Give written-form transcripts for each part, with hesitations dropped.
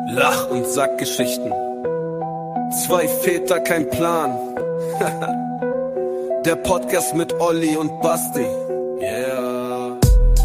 Lach- und Sackgeschichten. Zwei Väter, kein Plan. Der Podcast mit Olli und Basti. Yeah.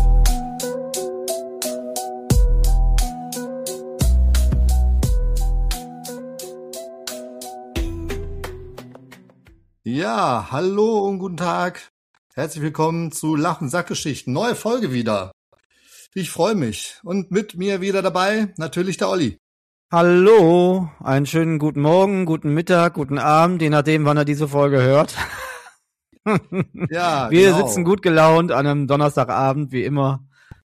Ja, hallo und guten Tag. Herzlich willkommen zu Lach- und Sackgeschichten. Neue Folge wieder. Ich freue mich. Und mit mir wieder dabei natürlich der Olli. Hallo, einen schönen guten Morgen, guten Mittag, guten Abend, je nachdem, wann er diese Folge hört. Ja, Wir genau. sitzen gut gelaunt an einem Donnerstagabend, wie immer,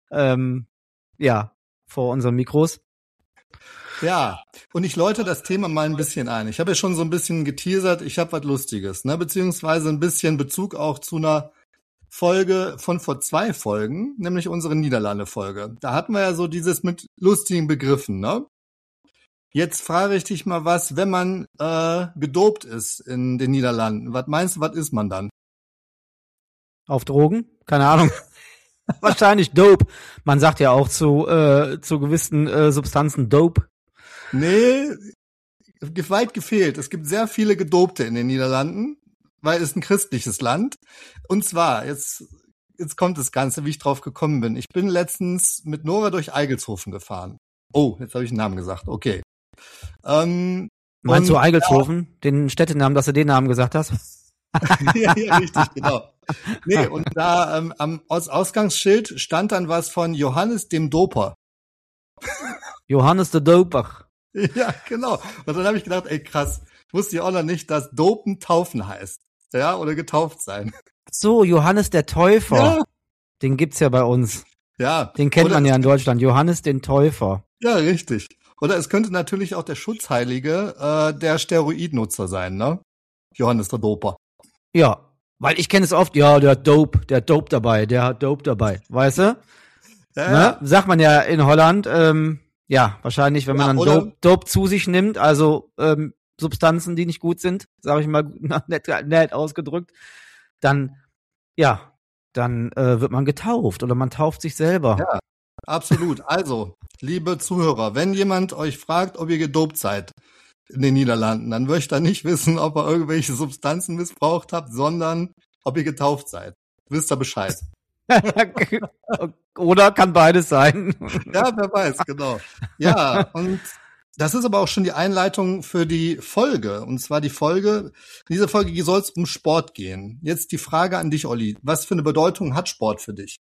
vor unseren Mikros. Ja, und ich läute das Thema mal ein bisschen ein. Ich habe ja schon so ein bisschen geteasert, ich habe was Lustiges, ne? Beziehungsweise ein bisschen Bezug auch zu einer Folge von vor 2 Folgen, nämlich unsere Niederlande-Folge. Da hatten wir ja so dieses mit lustigen Begriffen, ne? Jetzt frage ich dich mal was, wenn man gedopt ist in den Niederlanden, was meinst du, was ist man dann? Auf Drogen? Keine Ahnung. Wahrscheinlich Dope. Man sagt ja auch zu gewissen Substanzen Dope. Nee, weit gefehlt. Es gibt sehr viele Gedopte in den Niederlanden, weil es ein christliches Land. Und zwar, jetzt kommt das Ganze, wie ich drauf gekommen bin. Ich bin letztens mit Nora durch Eigelshofen gefahren. Oh, jetzt habe ich einen Namen gesagt. Okay. Meinst du Eigelshofen? Den Städtenamen, dass du den Namen gesagt hast? Ja, richtig, genau. Nee, und da am Ausgangsschild stand dann was von Johannes dem Doper. Johannes der Doper. Ja, genau. Und dann habe ich gedacht, ey krass, wusste ich auch noch nicht, dass Dopen taufen heißt. Ja, oder getauft sein. So, Johannes der Täufer. Ja. Den gibt's ja bei uns. Ja. Den kennt Oder man ja in Deutschland. Johannes den Täufer. Ja, richtig. Oder es könnte natürlich auch der Schutzheilige der Steroidnutzer sein, ne? Johannes der Doper. Ja, weil ich kenne es oft, ja, der hat Dope dabei, weißt du? Ja, Ne? Sagt man ja in Holland, ja, wahrscheinlich, wenn man dann Dope zu sich nimmt, also Substanzen, die nicht gut sind, sage ich mal nett ausgedrückt, dann wird man getauft oder man tauft sich selber. Ja, absolut. Also, liebe Zuhörer, wenn jemand euch fragt, ob ihr gedopt seid in den Niederlanden, dann möchte er nicht wissen, ob ihr irgendwelche Substanzen missbraucht habt, sondern ob ihr getauft seid. Wisst ihr Bescheid. Oder kann beides sein. Ja, wer weiß, genau. Ja, und das ist aber auch schon die Einleitung für die Folge. Und zwar in dieser Folge soll es um Sport gehen. Jetzt die Frage an dich, Olli. Was für eine Bedeutung hat Sport für dich?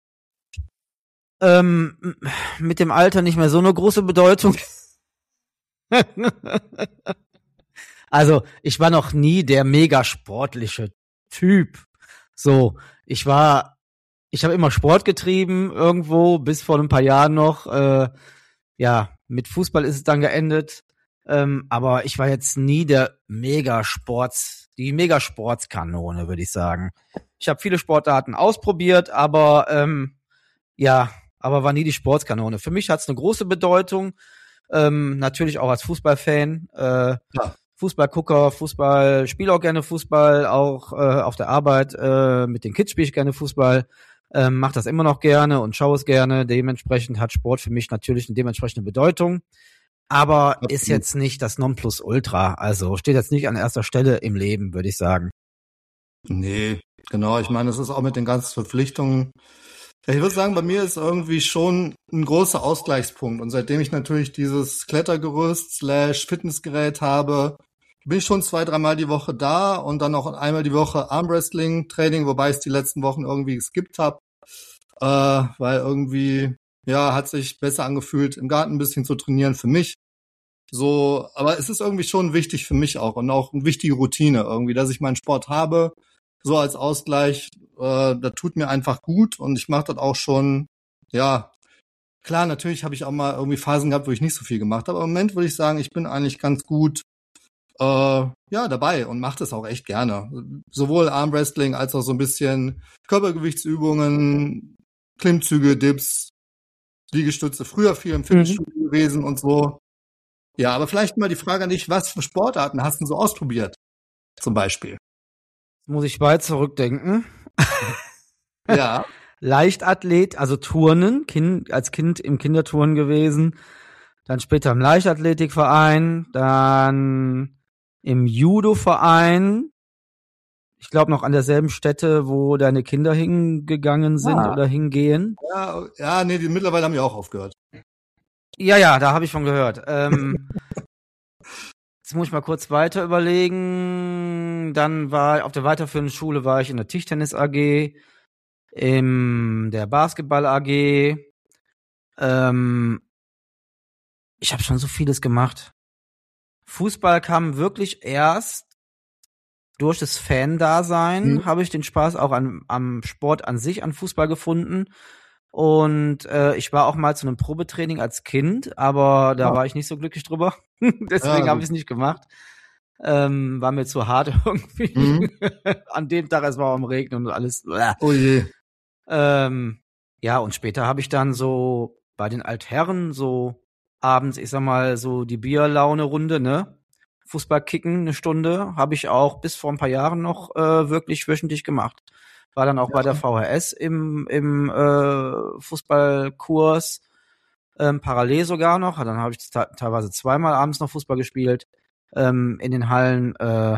Mit dem Alter nicht mehr so eine große Bedeutung. Also, ich war noch nie der mega sportliche Typ. So, ich habe immer Sport getrieben irgendwo, bis vor ein paar Jahren noch. Mit Fußball ist es dann geendet. Aber ich war jetzt nie die Megasportskanone, würde ich sagen. Ich habe viele Sportarten ausprobiert, aber war nie die Sportskanone. Für mich hat es eine große Bedeutung. Natürlich auch als Fußballfan. Fußballgucker, spiele auch gerne Fußball, auch auf der Arbeit. Mit den Kids spiele ich gerne Fußball. Mache das immer noch gerne und schaue es gerne. Dementsprechend hat Sport für mich natürlich eine dementsprechende Bedeutung. Aber absolut. Ist jetzt nicht das Nonplusultra. Also steht jetzt nicht an erster Stelle im Leben, würde ich sagen. Nee, genau. Ich meine, es ist auch mit den ganzen Verpflichtungen. Ja, ich würde sagen, bei mir ist irgendwie schon ein großer Ausgleichspunkt. Und seitdem ich natürlich dieses Klettergerüst / Fitnessgerät habe, bin ich schon 2-3 Mal die Woche da und dann auch einmal die Woche Armwrestling-Training, wobei ich es die letzten Wochen irgendwie geskippt habe, weil irgendwie, ja, hat sich besser angefühlt, im Garten ein bisschen zu trainieren für mich. So, aber es ist irgendwie schon wichtig für mich auch und auch eine wichtige Routine irgendwie, dass ich meinen Sport habe, so als Ausgleich. Das tut mir einfach gut und ich mache das auch schon, ja, klar, natürlich habe ich auch mal irgendwie Phasen gehabt, wo ich nicht so viel gemacht habe, aber im Moment würde ich sagen, ich bin eigentlich ganz gut dabei und mache das auch echt gerne. Sowohl Armwrestling als auch so ein bisschen Körpergewichtsübungen, Klimmzüge, Dips, Liegestütze, früher viel im Fitnessstudio gewesen und so. Ja, aber vielleicht mal die Frage an dich, was für Sportarten hast du so ausprobiert? Zum Beispiel. Muss ich weit zurückdenken. Ja. Leichtathlet, also Turnen, als Kind im Kinderturnen gewesen. dann später im Leichtathletikverein, dann im Judo-Verein, ich glaube noch an derselben Stätte, wo deine Kinder hingegangen sind oder hingehen. Ja, nee, die mittlerweile haben ja auch aufgehört. Ja, da habe ich von gehört. Jetzt muss ich mal kurz weiter überlegen. Dann war auf der weiterführenden Schule war ich in der Tischtennis AG, in der Basketball AG. Ich habe schon so vieles gemacht. Fußball kam wirklich erst durch das Fan-Dasein, habe ich den Spaß auch am Sport an sich, an Fußball gefunden. Und ich war auch mal zu einem Probetraining als Kind, aber da war ich nicht so glücklich drüber. Deswegen habe ich es nicht gemacht. War mir zu hart irgendwie. An dem Tag, es war am Regnen und alles. Oh je. Ja, und später habe ich dann so bei den Altherren so abends, ich sag mal, so die Bierlaune-Runde, ne? Fußball kicken, eine Stunde, habe ich auch bis vor ein paar Jahren noch wirklich wöchentlich gemacht. War dann auch bei der VHS im Fußballkurs, parallel sogar noch. Dann habe ich teilweise zweimal abends noch Fußball gespielt, in den Hallen,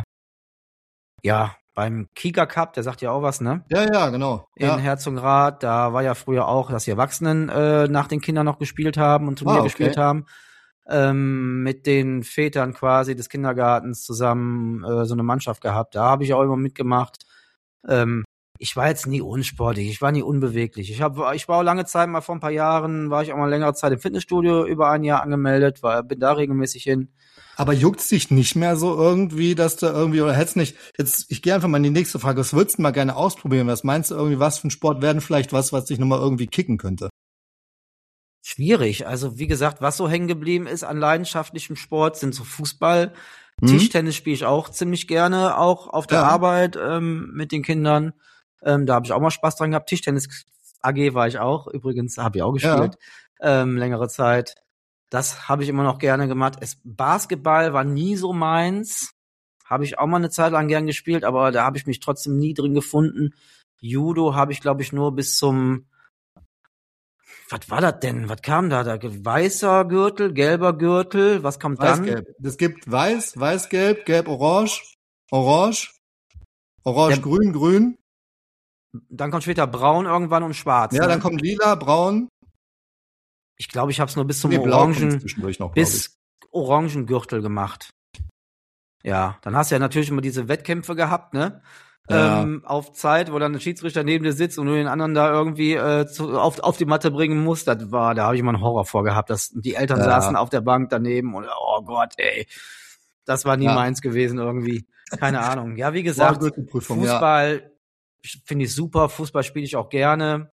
beim Kika Cup, der sagt ja auch was, ne? Ja, genau. In Herzogenrath, da war ja früher auch, dass die Erwachsenen nach den Kindern noch gespielt haben und Turnier gespielt haben. Mit den Vätern quasi des Kindergartens zusammen so eine Mannschaft gehabt. Da habe ich auch immer mitgemacht. Ich war jetzt nie unsportlich, ich war nie unbeweglich. Ich war auch lange Zeit, mal vor ein paar Jahren, war ich auch mal längere Zeit im Fitnessstudio, über ein Jahr angemeldet, bin da regelmäßig hin. Aber juckt's dich nicht mehr so irgendwie, dass du irgendwie, oder hättest nicht, jetzt, ich gehe einfach mal in die nächste Frage, was würdest du mal gerne ausprobieren? Was meinst du irgendwie, was für ein Sport werden vielleicht was dich nochmal irgendwie kicken könnte? Schwierig. Also wie gesagt, was so hängen geblieben ist an leidenschaftlichem Sport, sind so Fußball. Tischtennis spiele ich auch ziemlich gerne, auch auf der Arbeit mit den Kindern. Da habe ich auch mal Spaß dran gehabt. Tischtennis AG war ich auch. Übrigens habe ich auch gespielt längere Zeit. Das habe ich immer noch gerne gemacht. Basketball war nie so meins. Habe ich auch mal eine Zeit lang gern gespielt, aber da habe ich mich trotzdem nie drin gefunden. Judo habe ich, glaube ich, nur bis zum was war das denn? Was kam da? Weißer Gürtel, gelber Gürtel, was kommt dann? Weiß-Gelb. Es gibt Weiß, Weiß-Gelb, Gelb-Orange, Orange, Orange-Grün, Grün. Dann kommt später Braun irgendwann und Schwarz. Ja, dann kommt Lila, Braun. Ich glaube, ich habe es nur bis zum Orangengürtel gemacht. Ja, dann hast du ja natürlich immer diese Wettkämpfe gehabt, ne? Ja. Auf Zeit, wo dann ein Schiedsrichter neben dir sitzt und du den anderen da irgendwie auf die Matte bringen musst. Da habe ich immer einen Horror vorgehabt, dass die Eltern saßen auf der Bank daneben und oh Gott, ey, das war nie meins gewesen irgendwie. Keine Ahnung. Ja, wie gesagt, Fußball finde ich super, Fußball spiele ich auch gerne.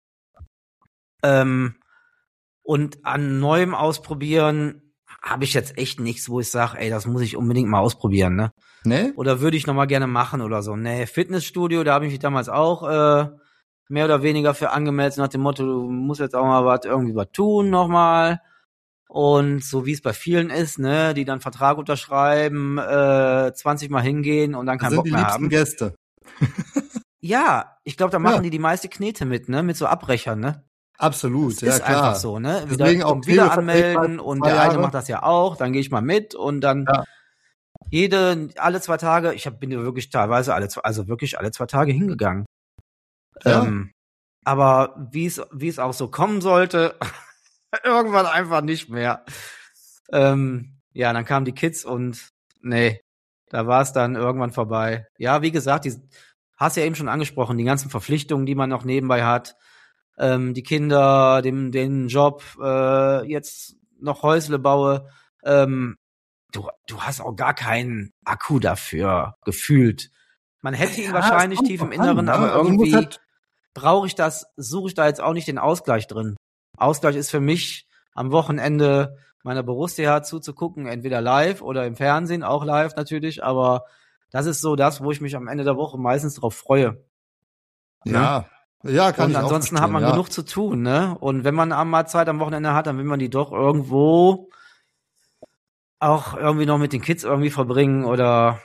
Und an Neuem ausprobieren habe ich jetzt echt nichts, wo ich sage, ey, das muss ich unbedingt mal ausprobieren, ne? Ne? Oder würde ich noch mal gerne machen oder so. Ne, Fitnessstudio, da habe ich mich damals auch mehr oder weniger für angemeldet, nach dem Motto, du musst jetzt auch mal irgendwie was tun nochmal. Und so wie es bei vielen ist, ne, die dann Vertrag unterschreiben, 20 Mal hingehen und dann keinen Bock mehr haben. Das sind die liebsten Gäste. Ja, ich glaube, da machen die meiste Knete mit, ne, mit so Abbrechern, ne? Absolut, das ist klar. Einfach so, ne? Deswegen auch wieder anmelden und der eine macht das ja auch, dann gehe ich mal mit und dann alle 2 Tage, bin ja wirklich teilweise alle 2 Tage hingegangen. Ja. Aber wie es auch so kommen sollte, irgendwann einfach nicht mehr. Dann kamen die Kids und nee, da war es dann irgendwann vorbei. Ja, wie gesagt, hast ja eben schon angesprochen, die ganzen Verpflichtungen, die man noch nebenbei hat, die Kinder, den Job, jetzt noch Häusle baue, du hast auch gar keinen Akku dafür gefühlt. Man hätte ihn wahrscheinlich tief im Inneren, aber irgendwie suche ich da jetzt auch nicht den Ausgleich drin. Ausgleich ist für mich am Wochenende meiner Borussia zuzugucken, entweder live oder im Fernsehen, auch live natürlich, aber das ist so das, wo ich mich am Ende der Woche meistens drauf freue. Ja. Ja, kann ich auch. Und ansonsten hat man genug zu tun, ne? Und wenn man mal Zeit am Wochenende hat, dann will man die doch irgendwo auch irgendwie noch mit den Kids irgendwie verbringen oder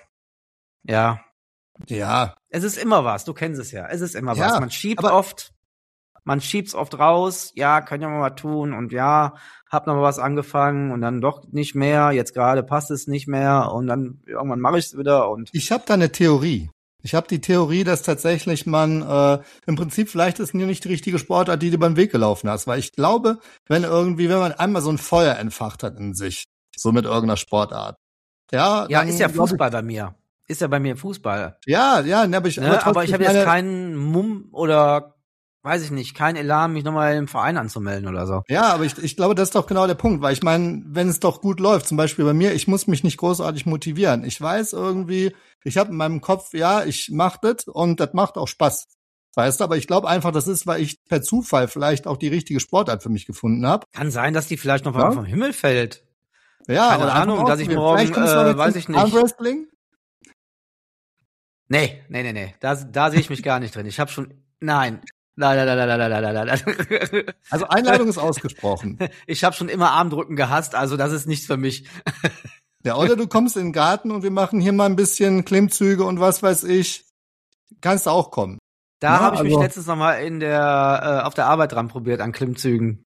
Ja. Es ist immer was, du kennst es ja. Es ist immer was. Man schiebt oft man schiebt's oft raus, ja, kann ja mal tun und ja, hab noch mal was angefangen und dann doch nicht mehr, jetzt gerade passt es nicht mehr und dann irgendwann mache ich es wieder und ich habe da eine Theorie. Ich habe die Theorie, dass tatsächlich man im Prinzip vielleicht ist nicht die richtige Sportart, die du beim Weg gelaufen hast, weil ich glaube, wenn man einmal so ein Feuer entfacht hat in sich, so mit irgendeiner Sportart. Ja, ja, dann, ist ja Fußball bei mir. Ist ja bei mir Fußball. Ja, ne, aber ich habe jetzt keinen Mumm oder weiß ich nicht, keinen Elan, mich nochmal im Verein anzumelden oder so. Ja, aber ich glaube, das ist doch genau der Punkt, weil ich meine, wenn es doch gut läuft, zum Beispiel bei mir, ich muss mich nicht großartig motivieren. Ich weiß irgendwie, ich habe in meinem Kopf, ja, ich mach das und das macht auch Spaß. Weißt du, aber ich glaube einfach, das ist, weil ich per Zufall vielleicht auch die richtige Sportart für mich gefunden habe. Kann sein, dass die vielleicht noch vom Himmel fällt. Ja, keine Ahnung, dass ich morgen, weiß ich nicht. Armwrestling? Nee. Da sehe ich mich gar nicht drin. Ich habe schon, nein. Also Einladung ist ausgesprochen. Ich habe schon immer Armdrücken gehasst, also das ist nichts für mich. Ja, oder du kommst in den Garten und wir machen hier mal ein bisschen Klimmzüge und was weiß ich. Kannst du auch kommen. Da habe ich mich letztens noch mal auf der Arbeit dran probiert an Klimmzügen.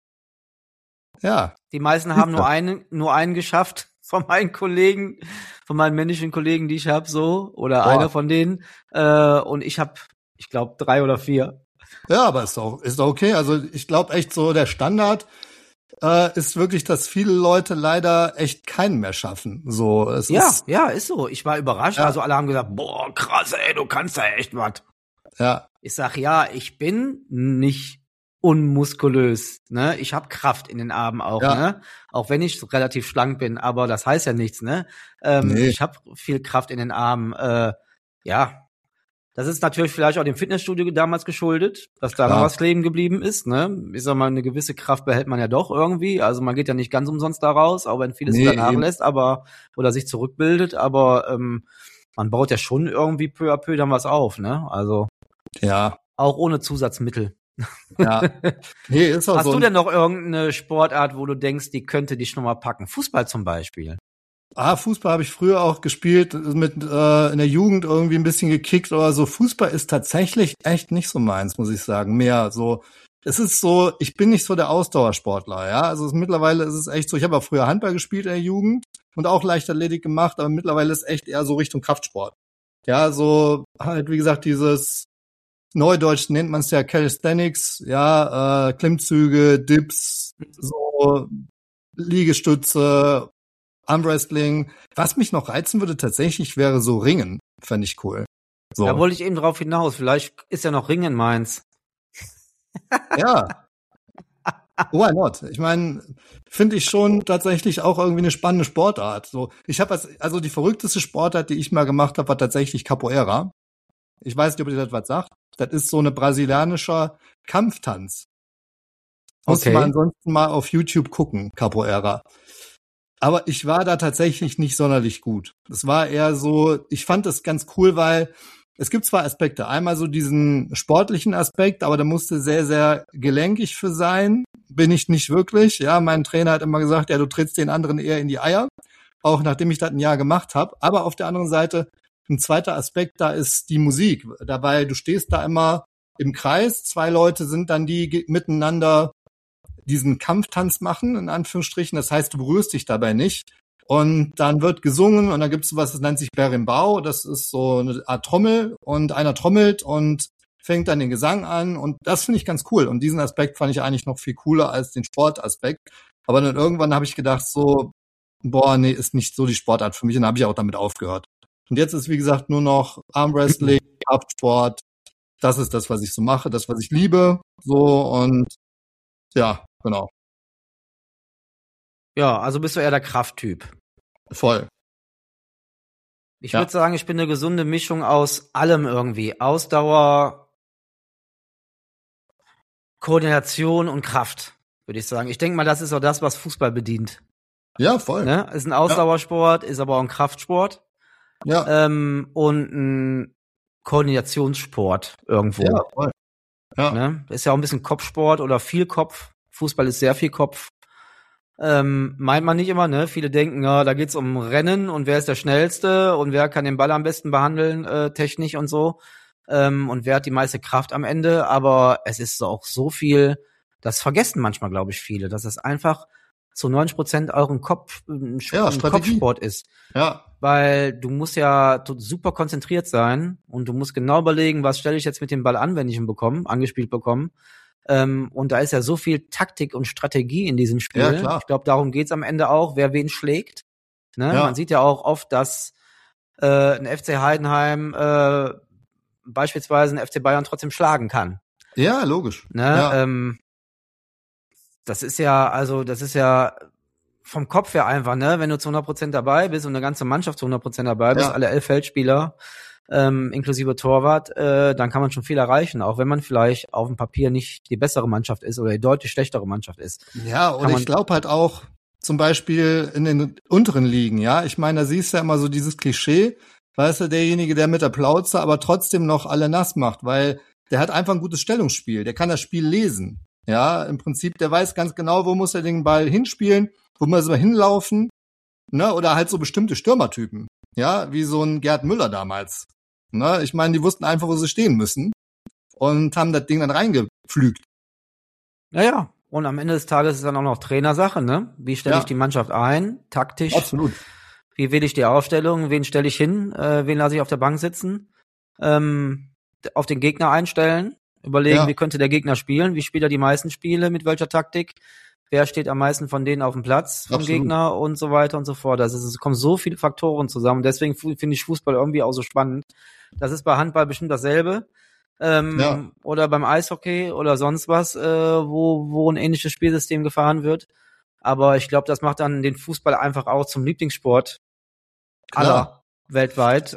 Ja. Die meisten haben nur einen geschafft von meinen Kollegen, von meinen männlichen Kollegen, die ich habe, so oder einer von denen. Und ich habe, ich glaube, 3 oder 4. Ja, aber ist doch okay. Also ich glaube echt so, der Standard ist wirklich, dass viele Leute leider echt keinen mehr schaffen. So, ist so. Ich war überrascht. Ja. Also alle haben gesagt, boah, krass, ey, du kannst da echt was. Ja. Ich sag, ja, ich bin nicht unmuskulös, ne? Ich habe Kraft in den Armen auch, ne? Auch wenn ich relativ schlank bin, aber das heißt ja nichts, ne? Nee. Ich habe viel Kraft in den Armen. Ja. Das ist natürlich vielleicht auch dem Fitnessstudio damals geschuldet, dass da noch was kleben geblieben ist, ne? Ich sag mal, eine gewisse Kraft behält man ja doch irgendwie. Also man geht ja nicht ganz umsonst da raus, auch wenn vieles wieder nachlässt, oder sich zurückbildet, aber man baut ja schon irgendwie peu à peu dann was auf, ne? Also auch ohne Zusatzmittel. Ja. Nee, ist auch Hast so. du denn noch irgendeine Sportart, wo du denkst, die könnte dich noch mal packen? Fußball zum Beispiel. Fußball habe ich früher auch gespielt, mit in der Jugend irgendwie ein bisschen gekickt oder so. Fußball ist tatsächlich echt nicht so meins, muss ich sagen. Mehr so, es ist so, ich bin nicht so der Ausdauersportler, ja. Also mittlerweile ist es echt so, ich habe auch früher Handball gespielt in der Jugend und auch Leichtathletik gemacht, aber mittlerweile ist echt eher so Richtung Kraftsport. Ja, so halt, wie gesagt, dieses Neudeutsch nennt man es ja Calisthenics, ja, Klimmzüge, Dips, so Liegestütze, Armwrestling. Was mich noch reizen würde tatsächlich, wäre so Ringen. Fände ich cool. So. Da wollte ich eben drauf hinaus. Vielleicht ist ja noch Ringen meins. Ja. Why not? Ich meine, finde ich schon tatsächlich auch irgendwie eine spannende Sportart. So, ich habe also die verrückteste Sportart, die ich mal gemacht habe, war tatsächlich Capoeira. Ich weiß nicht, ob ihr das was sagt. Das ist so eine brasilianischer Kampftanz. Muss man ansonsten mal auf YouTube gucken, Capoeira. Aber ich war da tatsächlich nicht sonderlich gut. Es war eher so, ich fand das ganz cool, weil es gibt zwei Aspekte. Einmal so diesen sportlichen Aspekt, aber da musste sehr, sehr gelenkig für sein. Bin ich nicht wirklich. Ja, mein Trainer hat immer gesagt, ja, du trittst den anderen eher in die Eier. Auch nachdem ich das ein Jahr gemacht habe. Aber auf der anderen Seite, ein zweiter Aspekt, da ist die Musik. Dabei, du stehst da immer im Kreis. 2 Leute sind dann die miteinander diesen Kampftanz machen, in Anführungsstrichen. Das heißt, du berührst dich dabei nicht. Und dann wird gesungen und dann gibt es was, das nennt sich Berimbau. Das ist so eine Art Trommel und einer trommelt und fängt dann den Gesang an. Und das finde ich ganz cool. Und diesen Aspekt fand ich eigentlich noch viel cooler als den Sportaspekt. Aber dann irgendwann habe ich gedacht so, boah, nee, ist nicht so die Sportart für mich. Und dann habe ich auch damit aufgehört. Und jetzt ist, wie gesagt, nur noch Armwrestling, Kraftsport. Das ist das, was ich so mache, das, was ich liebe. So und ja, genau. Ja, also bist du eher der Krafttyp. Voll. Ich würde sagen, ich bin eine gesunde Mischung aus allem irgendwie. Ausdauer, Koordination und Kraft, würde ich sagen. Ich denke mal, das ist auch das, was Fußball bedient. Ja, voll. Ne? Ist ein Ausdauersport, ist aber auch ein Kraftsport. Ja. Und ein Koordinationssport irgendwo. Ja, voll. Ja. Ne? Ist ja auch ein bisschen Kopfsport oder viel Kopf. Fußball ist sehr viel Kopf. Meint man nicht immer, ne? Viele denken, ja, da geht's um Rennen und wer ist der Schnellste und wer kann den Ball am besten behandeln, technisch und so. und wer hat die meiste Kraft am Ende, aber es ist auch so viel, das vergessen manchmal, glaube ich, viele, dass es einfach zu 90% euren ein Kopfsport ist. Ja. Weil du musst ja super konzentriert sein und du musst genau überlegen, was stelle ich jetzt mit dem Ball an, wenn ich ihn angespielt bekomme. Und da ist ja so viel Taktik und Strategie in diesem Spiel. Ja, klar. Ich glaube, darum geht's am Ende auch, wer wen schlägt. Ne? Ja. Man sieht ja auch oft, dass ein FC Heidenheim beispielsweise einen FC Bayern trotzdem schlagen kann. Ja, logisch. Ne? Ja. Das ist ja vom Kopf her einfach, ne? Wenn du zu 100% dabei bist und eine ganze Mannschaft zu 100% dabei bist, alle 11 Feldspieler, inklusive Torwart, dann kann man schon viel erreichen, auch wenn man vielleicht auf dem Papier nicht die bessere Mannschaft ist oder die deutlich schlechtere Mannschaft ist. Ja, und ich glaube halt auch, zum Beispiel in den unteren Ligen, ja, ich meine, da siehst du ja immer so dieses Klischee, weißt du, derjenige, der mit der Plauze aber trotzdem noch alle nass macht, weil der hat einfach ein gutes Stellungsspiel, der kann das Spiel lesen. Ja, im Prinzip, der weiß ganz genau, wo muss er den Ball hinspielen, wo muss er hinlaufen, ne, oder halt so bestimmte Stürmertypen, ja, wie so ein Gerd Müller damals, ne, ich meine, die wussten einfach, wo sie stehen müssen und haben das Ding dann reingepflügt. Ja, und am Ende des Tages ist dann auch noch Trainersache, ne, wie stelle ich die Mannschaft ein, taktisch. Absolut. Wie wähle ich die Aufstellung, wen stelle ich hin, wen lasse ich auf der Bank sitzen, auf den Gegner einstellen, überlegen, wie könnte der Gegner spielen, wie spielt er die meisten Spiele, mit welcher Taktik, wer steht am meisten von denen auf dem Platz vom Gegner und so weiter und so fort. Es kommen so viele Faktoren zusammen. Deswegen finde ich Fußball irgendwie auch so spannend. Das ist bei Handball bestimmt dasselbe. Oder beim Eishockey oder sonst was, wo ein ähnliches Spielsystem gefahren wird. Aber ich glaube, das macht dann den Fußball einfach auch zum Lieblingssport aller weltweit.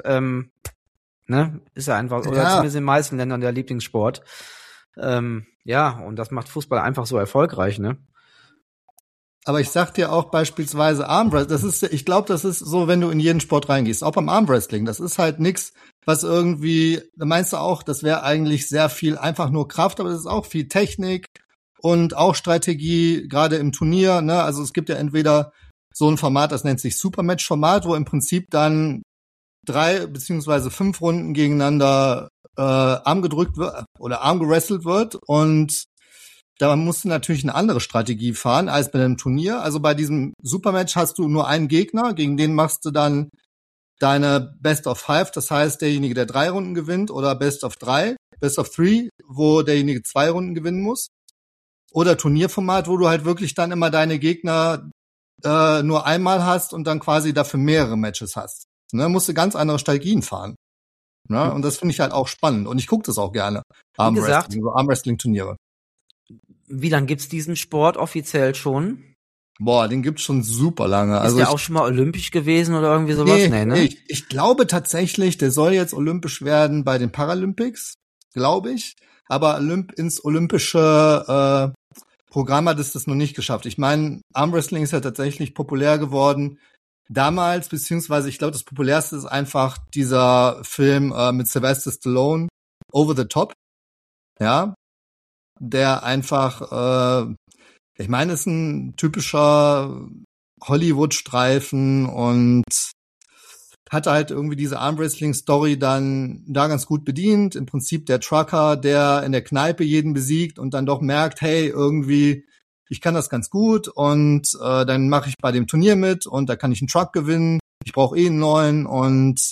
Ne? Ist ja einfach, oder zumindest in den meisten Ländern der Lieblingssport. Und das macht Fußball einfach so erfolgreich, ne? Aber ich sag dir auch beispielsweise Armwrestling, ich glaube, das ist so, wenn du in jeden Sport reingehst, auch beim Armwrestling, das ist halt nix, was irgendwie, da meinst du auch, das wäre eigentlich sehr viel einfach nur Kraft, aber das ist auch viel Technik und auch Strategie, gerade im Turnier, ne? Also es gibt ja entweder so ein Format, das nennt sich Supermatch-Format, wo im Prinzip dann 3 beziehungsweise 5 Runden gegeneinander Arm gedrückt wird oder Arm gewrestelt wird und da musst du natürlich eine andere Strategie fahren als bei einem Turnier. Also bei diesem Supermatch hast du nur einen Gegner, gegen den machst du dann deine Best of 5, das heißt derjenige, der 3 Runden gewinnt, oder Best of 3, Best of 3, wo derjenige 2 Runden gewinnen muss. Oder Turnierformat, wo du halt wirklich dann immer deine Gegner nur einmal hast und dann quasi dafür mehrere Matches hast. Ne, musst du ganz andere Strategien fahren. Ne? Und das finde ich halt auch spannend. Und ich gucke das auch gerne. Armwrestling-Turniere. Wie lange gibt's diesen Sport offiziell schon? Boah, den gibt's schon super lange. Ist der auch schon mal olympisch gewesen oder irgendwie sowas? Nee, ne? Ich glaube tatsächlich, der soll jetzt olympisch werden bei den Paralympics, glaube ich. Aber ins olympische Programm hat es das noch nicht geschafft. Ich meine, Armwrestling ist ja tatsächlich populär geworden damals, beziehungsweise ich glaube, das populärste ist einfach dieser Film mit Sylvester Stallone, Over the Top. Ja, der einfach, ich meine, ist ein typischer Hollywood-Streifen und hat halt irgendwie diese Armwrestling-Story dann da ganz gut bedient. Im Prinzip der Trucker, der in der Kneipe jeden besiegt und dann doch merkt, hey, irgendwie, ich kann das ganz gut und dann mache ich bei dem Turnier mit und da kann ich einen Truck gewinnen. Ich brauche einen neuen und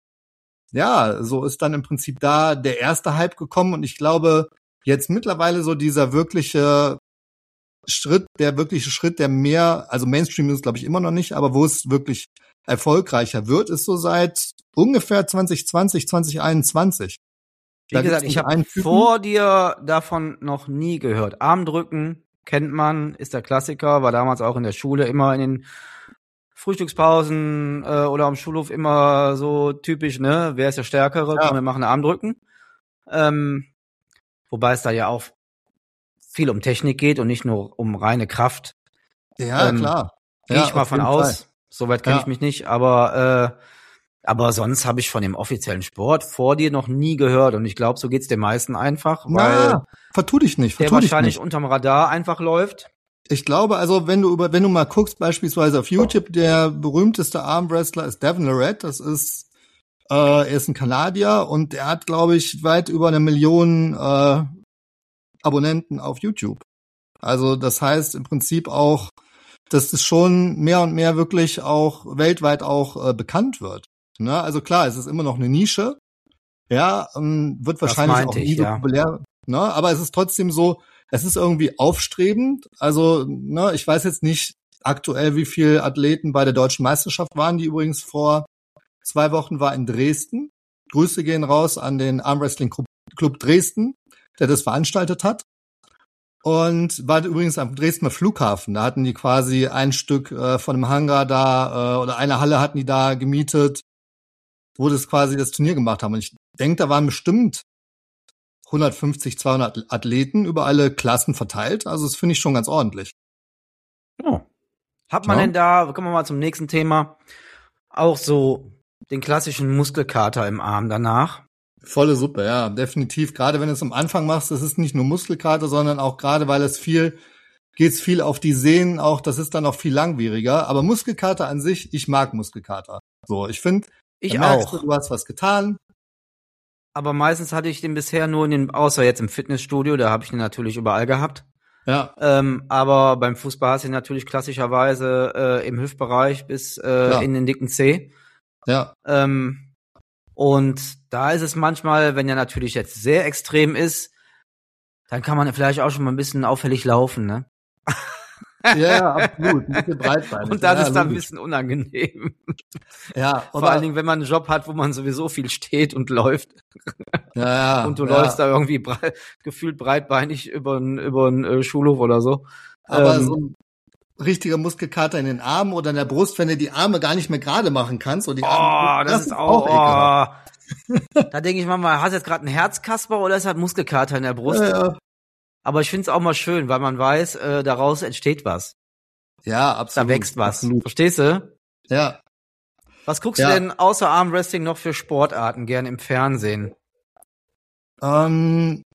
ja, so ist dann im Prinzip da der erste Hype gekommen und ich glaube, jetzt mittlerweile so dieser wirkliche Schritt, der mehr, also Mainstream ist es, glaube ich, immer noch nicht, aber wo es wirklich erfolgreicher wird, ist so seit ungefähr 2020, 2021. Wie gesagt, ich habe vor dir davon noch nie gehört. Armdrücken kennt man, ist der Klassiker, war damals auch in der Schule immer in den Frühstückspausen oder am Schulhof immer so typisch, ne? Wer ist der Stärkere? Komm, wir machen Armdrücken. Wobei es da ja auch viel um Technik geht und nicht nur um reine Kraft. Ja, klar. Gehe ich mal von aus. Soweit kenne ich mich nicht, aber sonst habe ich von dem offiziellen Sport vor dir noch nie gehört und ich glaube, so geht's den meisten einfach, weil vertu dich nicht. Der wahrscheinlich unterm Radar einfach läuft. Ich glaube, also wenn du mal guckst, beispielsweise auf YouTube, der berühmteste Armwrestler ist Devin Larratt. Das ist Er ist ein Kanadier und er hat, glaube ich, weit über 1 Million Abonnenten auf YouTube. Also das heißt im Prinzip auch, dass es schon mehr und mehr wirklich auch weltweit auch bekannt wird. Ne? Also klar, es ist immer noch eine Nische. Ja, wird wahrscheinlich auch nie so populär. Ne? Aber es ist trotzdem so, es ist irgendwie aufstrebend. Also ne, ich weiß jetzt nicht aktuell, wie viele Athleten bei der Deutschen Meisterschaft waren, die übrigens vor 2 Wochen war in Dresden. Grüße gehen raus an den Armwrestling Club Dresden, der das veranstaltet hat. Und war übrigens am Dresdner Flughafen. Da hatten die quasi ein Stück von einem Hangar da oder eine Halle hatten die da gemietet, wo das quasi das Turnier gemacht haben. Und ich denke, da waren bestimmt 150, 200 Athleten über alle Klassen verteilt. Also das finde ich schon ganz ordentlich. Oh. Hat man denn da, kommen wir mal zum nächsten Thema, auch so den klassischen Muskelkater im Arm danach? Volle Suppe, ja, definitiv. Gerade wenn du es am Anfang machst, das ist nicht nur Muskelkater, sondern auch gerade, weil es geht's viel auf die Sehnen auch, das ist dann auch viel langwieriger. Aber Muskelkater an sich, ich mag Muskelkater. So, ich finde, ich auch. Du hast was getan. Aber meistens hatte ich den bisher nur außer jetzt im Fitnessstudio, da habe ich den natürlich überall gehabt. Ja. Aber beim Fußball hast du ihn natürlich klassischerweise im Hüftbereich bis in den dicken Zeh. Ja. Und da ist es manchmal, wenn er natürlich jetzt sehr extrem ist, dann kann man vielleicht auch schon mal ein bisschen auffällig laufen, ne? Ja, absolut. Ein bisschen breitbeinig. Und das ist dann ein bisschen unangenehm. Ja. Vor allen Dingen, wenn man einen Job hat, wo man sowieso viel steht und läuft. Ja. Und du läufst da irgendwie gefühlt breitbeinig über einen Schulhof oder so. Aber so ein richtiger Muskelkater in den Armen oder in der Brust, wenn du die Arme gar nicht mehr gerade machen kannst. Und die Arme, das ist auch ekelhaft. Da denke ich manchmal, hast du jetzt gerade einen Herzkasper oder ist halt Muskelkater in der Brust? Ja. Aber ich finde es auch mal schön, weil man weiß, daraus entsteht was. Ja, absolut. Da wächst was. Absolut. Verstehst du? Ja. Was guckst du denn außer Armwrestling noch für Sportarten gern im Fernsehen? Also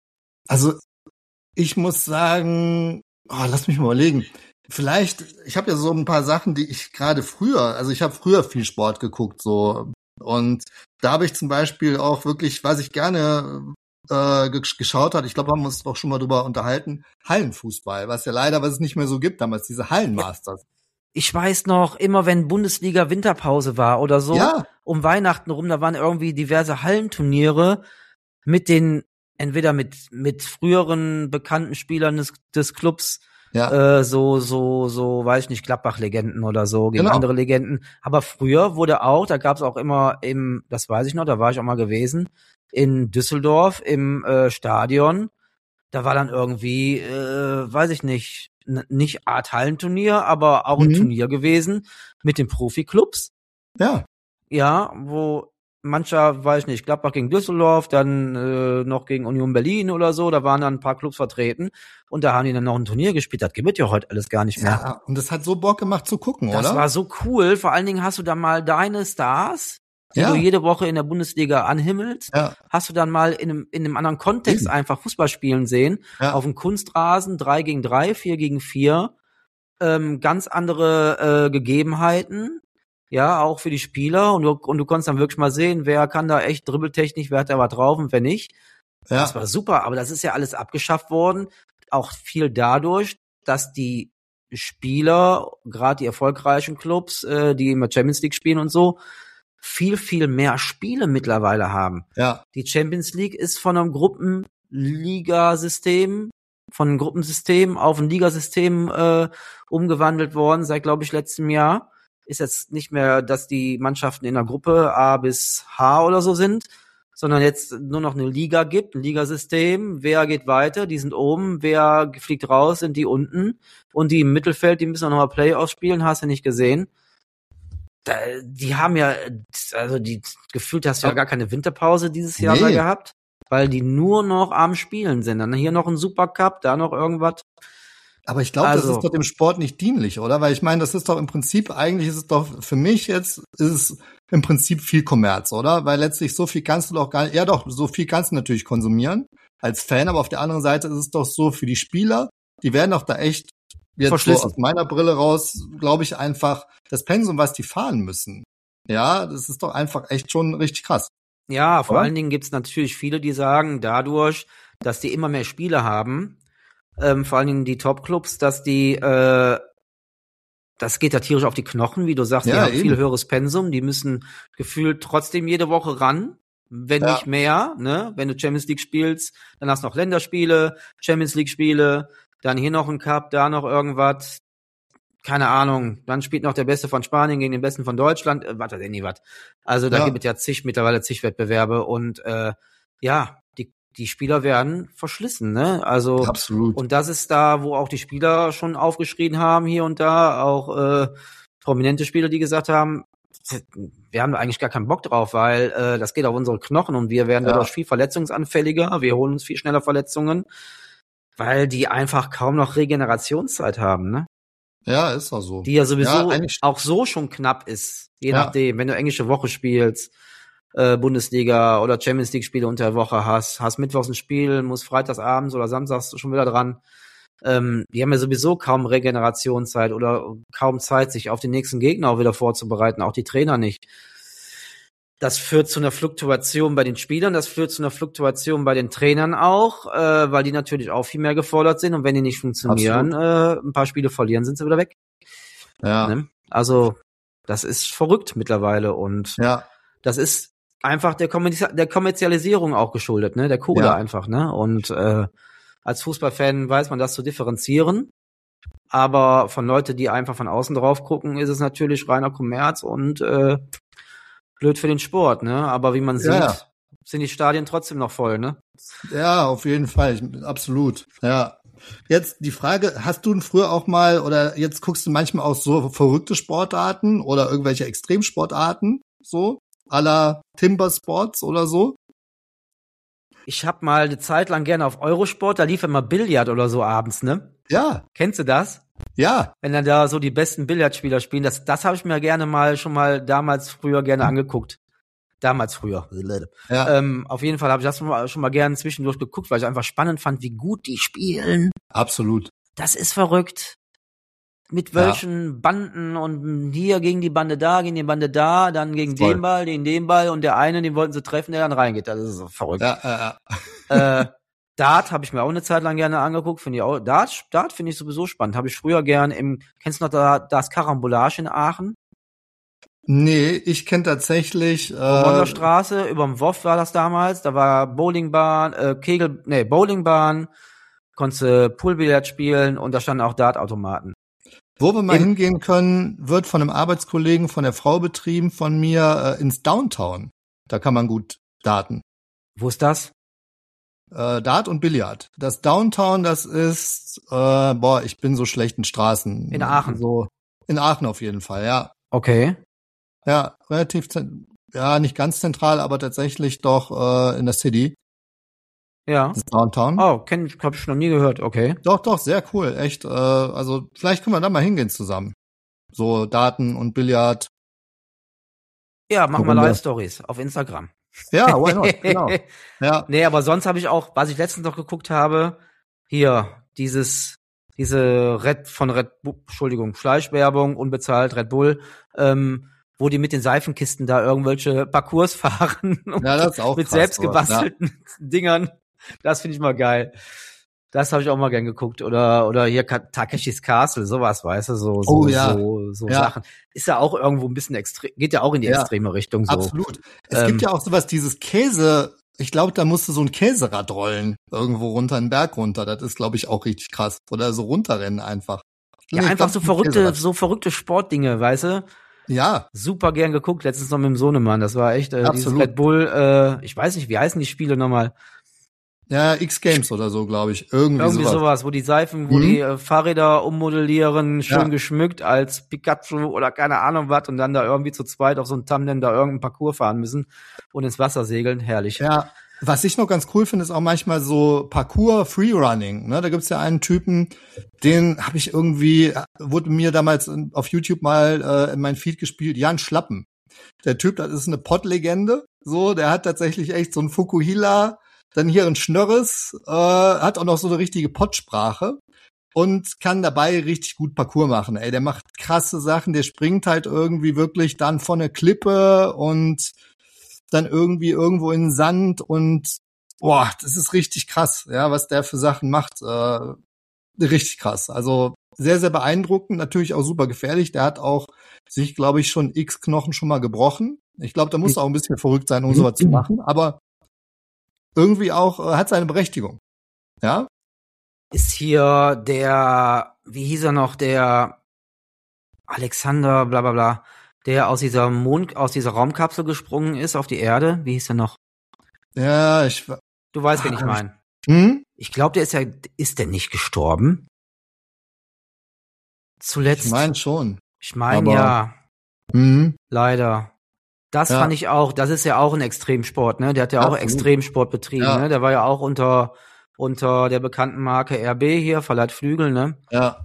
ich muss sagen, lass mich mal überlegen. Vielleicht, ich habe ja so ein paar Sachen, die ich gerade ich habe früher viel Sport geguckt, so. Und da habe ich zum Beispiel auch wirklich, was ich gerne geschaut hat, ich glaube, haben wir uns auch schon mal drüber unterhalten, Hallenfußball, was es nicht mehr so gibt damals, diese Hallenmasters. Ich weiß noch, immer wenn Bundesliga Winterpause war oder so, um Weihnachten rum, da waren irgendwie diverse Hallenturniere mit entweder mit früheren bekannten Spielern des Clubs, so, weiß ich nicht, Gladbach-Legenden oder so, gegen andere Legenden. Aber früher da gab's auch immer das weiß ich noch, da war ich auch mal gewesen, in Düsseldorf im Stadion. Da war dann irgendwie, weiß ich nicht Art Hallenturnier, aber auch ein Turnier gewesen mit den Profiklubs. Ja. Ja, wo mancher, weiß ich nicht, Gladbach gegen Düsseldorf, dann noch gegen Union Berlin oder so, da waren dann ein paar Clubs vertreten und da haben die dann noch ein Turnier gespielt. Das gibt ja heute alles gar nicht mehr. Ja, und das hat so Bock gemacht zu gucken, oder? Das war so cool. Vor allen Dingen hast du da mal deine Stars, die du jede Woche in der Bundesliga anhimmelst, hast du dann mal in einem anderen Kontext einfach Fußball spielen sehen, auf dem Kunstrasen, 3 gegen 3, 4 gegen 4, ganz andere Gegebenheiten, ja, auch für die Spieler und du konntest dann wirklich mal sehen, wer kann da echt dribbeltechnisch, wer hat da was drauf und wer nicht. Ja. Das war super, aber das ist ja alles abgeschafft worden, auch viel dadurch, dass die Spieler, gerade die erfolgreichen Clubs, die immer Champions League spielen und so, viel, viel mehr Spiele mittlerweile haben. Ja. Die Champions League ist von einem Gruppensystem auf ein Ligasystem umgewandelt worden, seit, glaube ich, letztem Jahr. Ist jetzt nicht mehr, dass die Mannschaften in der Gruppe A bis H oder so sind, sondern jetzt nur noch eine Liga gibt, ein Ligasystem. Wer geht weiter? Die sind oben. Wer fliegt raus? Sind die unten. Und die im Mittelfeld, die müssen auch nochmal Playoffs spielen, hast du nicht gesehen. Die haben gefühlt hast du ja gar keine Winterpause dieses Jahr mehr gehabt, weil die nur noch am Spielen sind. Dann hier noch ein Supercup, da noch irgendwas. Aber ich glaube, das ist doch dem Sport nicht dienlich, oder? Weil ich meine, das ist doch im Prinzip, eigentlich ist es doch, für mich jetzt, ist es im Prinzip viel Kommerz, oder? Weil letztlich so viel kannst du doch gar nicht, so viel kannst du natürlich konsumieren als Fan, aber auf der anderen Seite ist es doch so, für die Spieler, die werden doch da echt jetzt so aus meiner Brille raus, glaube ich, einfach das Pensum, was die fahren müssen, Ja, das ist doch einfach echt schon richtig krass. Ja, vor Oder? allen Dingen gibt's natürlich viele, die sagen, dadurch, dass die immer mehr Spiele haben, vor allen Dingen die Top-Clubs, dass die, das geht ja tierisch auf die Knochen, wie du sagst, die Ja, haben eben. viel höheres Pensum, die müssen gefühlt trotzdem jede Woche ran, wenn Ja. nicht mehr, ne? Wenn du Champions League spielst, dann hast du noch Länderspiele, Champions League Spiele, dann hier noch ein Cup, da noch irgendwas, keine Ahnung, dann spielt noch der Beste von Spanien gegen den Besten von Deutschland, was weiß ich nicht was. Also da Ja. gibt es ja mittlerweile zig Wettbewerbe und ja, die Spieler werden verschlissen, ne? Also Absolut. und das ist da, wo auch die Spieler schon aufgeschrien haben hier und da, auch prominente Spieler, die gesagt haben, wir haben da eigentlich gar keinen Bock drauf, weil das geht auf unsere Knochen und wir werden dadurch viel verletzungsanfälliger, wir holen uns viel schneller Verletzungen, weil die einfach kaum noch Regenerationszeit haben, ne? Ja, ist doch so. Die ja sowieso eigentlich, auch so schon knapp ist, je Ja. nachdem, wenn du englische Woche spielst, Bundesliga oder Champions League Spiele unter der Woche hast mittwochs ein Spiel, musst freitags abends oder samstags schon wieder dran. Die haben ja sowieso kaum Regenerationszeit oder kaum Zeit, sich auf den nächsten Gegner auch wieder vorzubereiten, auch die Trainer nicht. Das führt zu einer Fluktuation bei den Spielern, das führt zu einer Fluktuation bei den Trainern auch, weil die natürlich auch viel mehr gefordert sind und wenn die nicht funktionieren, ein paar Spiele verlieren, sind sie wieder weg. ja. Ne? Also das ist verrückt mittlerweile und Ja. das ist einfach der Kommerzialisierung auch geschuldet, ne, der Kohle Ja. einfach, ne, und als Fußballfan weiß man das zu differenzieren, aber von Leute, die einfach von außen drauf gucken, ist es natürlich reiner Kommerz und blöd für den Sport, ne, aber wie man sieht, Ja. sind die Stadien trotzdem noch voll, ne. Ja, auf jeden Fall, absolut. Ja. Jetzt die Frage, hast du früher auch mal oder jetzt guckst du manchmal auch so verrückte Sportarten oder irgendwelche Extremsportarten, so à la Timber Sports oder so? Ich hab mal eine Zeit lang gerne auf Eurosport, da lief immer Billard oder so abends, ne. Ja, Kennst du das? ja, Wenn dann da so die besten Billardspieler spielen, das habe ich mir gerne schon mal damals früher gerne angeguckt. Damals früher. ja, Auf jeden Fall habe ich das schon mal gerne zwischendurch geguckt, weil ich einfach spannend fand, wie gut die spielen. absolut. Das ist verrückt. Mit welchen Banden und hier gegen die Bande da, gegen die Bande da, dann gegen Voll. den Ball und der eine, den wollten sie treffen, der dann reingeht. Das ist so verrückt. Ja. Dart habe ich mir auch eine Zeit lang gerne angeguckt, finde ich auch. Dart finde ich sowieso spannend. Habe ich früher gern kennst du noch das Karambolage in Aachen? Nee, ich kenne tatsächlich Monderstraße, überm WOF war das damals, da war Bowlingbahn, Bowlingbahn, konntest Poolbillard spielen und da standen auch Dartautomaten. wo wir mal hingehen können, wird von einem Arbeitskollegen von der Frau betrieben, von mir ins Downtown. Da kann man gut daten. Wo ist das? Dart und Billard. Das Downtown, das ist, ich bin so schlecht in Straßen. In Aachen. So, in Aachen auf jeden Fall, ja. Okay. Ja, relativ, nicht ganz zentral, aber tatsächlich doch in der City. Ja. Das Downtown. Oh, hab ich noch nie gehört, okay. Doch, sehr cool, echt. Also vielleicht können wir da mal hingehen zusammen. So Daten und Billard. Ja, mach mal Runde. Live-Stories auf Instagram. Ja, why not? Genau. Ja, Nee, aber sonst habe ich auch, was ich letztens noch geguckt habe, hier, diese Fleischwerbung, unbezahlt, Red Bull, wo die mit den Seifenkisten da irgendwelche Parcours fahren und ja, das ist auch mit krass, selbst sowas, gebastelten Dingern. Das finde ich mal geil. Das habe ich auch mal gern geguckt. Oder hier Takeshis Castle, sowas, weißt du, so Ja. Sachen. Ist ja auch irgendwo ein bisschen extrem, geht ja auch in die extreme Richtung so. Absolut. Es gibt ja auch sowas, dieses Käse, ich glaube, da musst du so ein Käserad rollen, irgendwo runter, einen Berg runter. Das ist, glaube ich, auch richtig krass. Oder so runterrennen einfach. Ja, Nee, einfach ich glaub, so verrückte Sportdinge, weißt du? Ja, Super gern geguckt, letztens noch mit dem Sohnemann. Das war echt dieses Absolut. Red Bull, ich weiß nicht, wie heißen die Spiele nochmal? ja, X-Games oder so, glaube ich. Irgendwie sowas, wo die Seifen, wo die Fahrräder ummodellieren, schön geschmückt als Pikachu oder keine Ahnung was und dann da irgendwie zu zweit auf so einem Tandem da irgendeinen Parcours fahren müssen und ins Wasser segeln. Herrlich. Ja, was ich noch ganz cool finde, ist auch manchmal so Parcours-Freerunning. Ne? Da gibt's ja einen Typen, den habe ich wurde mir damals auf YouTube mal in mein Feed gespielt, Jan Schlappen. Der Typ, das ist eine Pottlegende. So, der hat tatsächlich echt so ein Fukuhila, dann hier ein Schnörres, hat auch noch so eine richtige Pottsprache. und kann dabei richtig gut Parcours machen. Ey, der macht krasse Sachen, der springt halt irgendwie wirklich dann von der Klippe und dann irgendwie irgendwo in den Sand und boah, das ist richtig krass, ja, was der für Sachen macht. Richtig krass. Also sehr, sehr beeindruckend, natürlich auch super gefährlich. Der hat auch sich, glaube ich, schon x Knochen schon mal gebrochen. Ich glaube, da muss auch ein bisschen verrückt sein, um sowas zu machen, aber irgendwie auch hat seine Berechtigung. Ja? Ist hier der, wie hieß er noch, der Alexander, bla bla bla, der aus dieser Raumkapsel gesprungen ist auf die Erde. Wie hieß er noch? Ja, Du weißt, wen ich meine. Hm? Ich glaube, ist der nicht gestorben? Zuletzt. Ich meine schon. Ich meine ja. Leider. Das Ja. fand ich auch, das ist ja auch ein Extremsport, ne? Der hat ja auch Extremsport betrieben, Ja. ne? Der war ja auch unter der bekannten Marke RB hier, Verleiht Flügel, ne? Ja.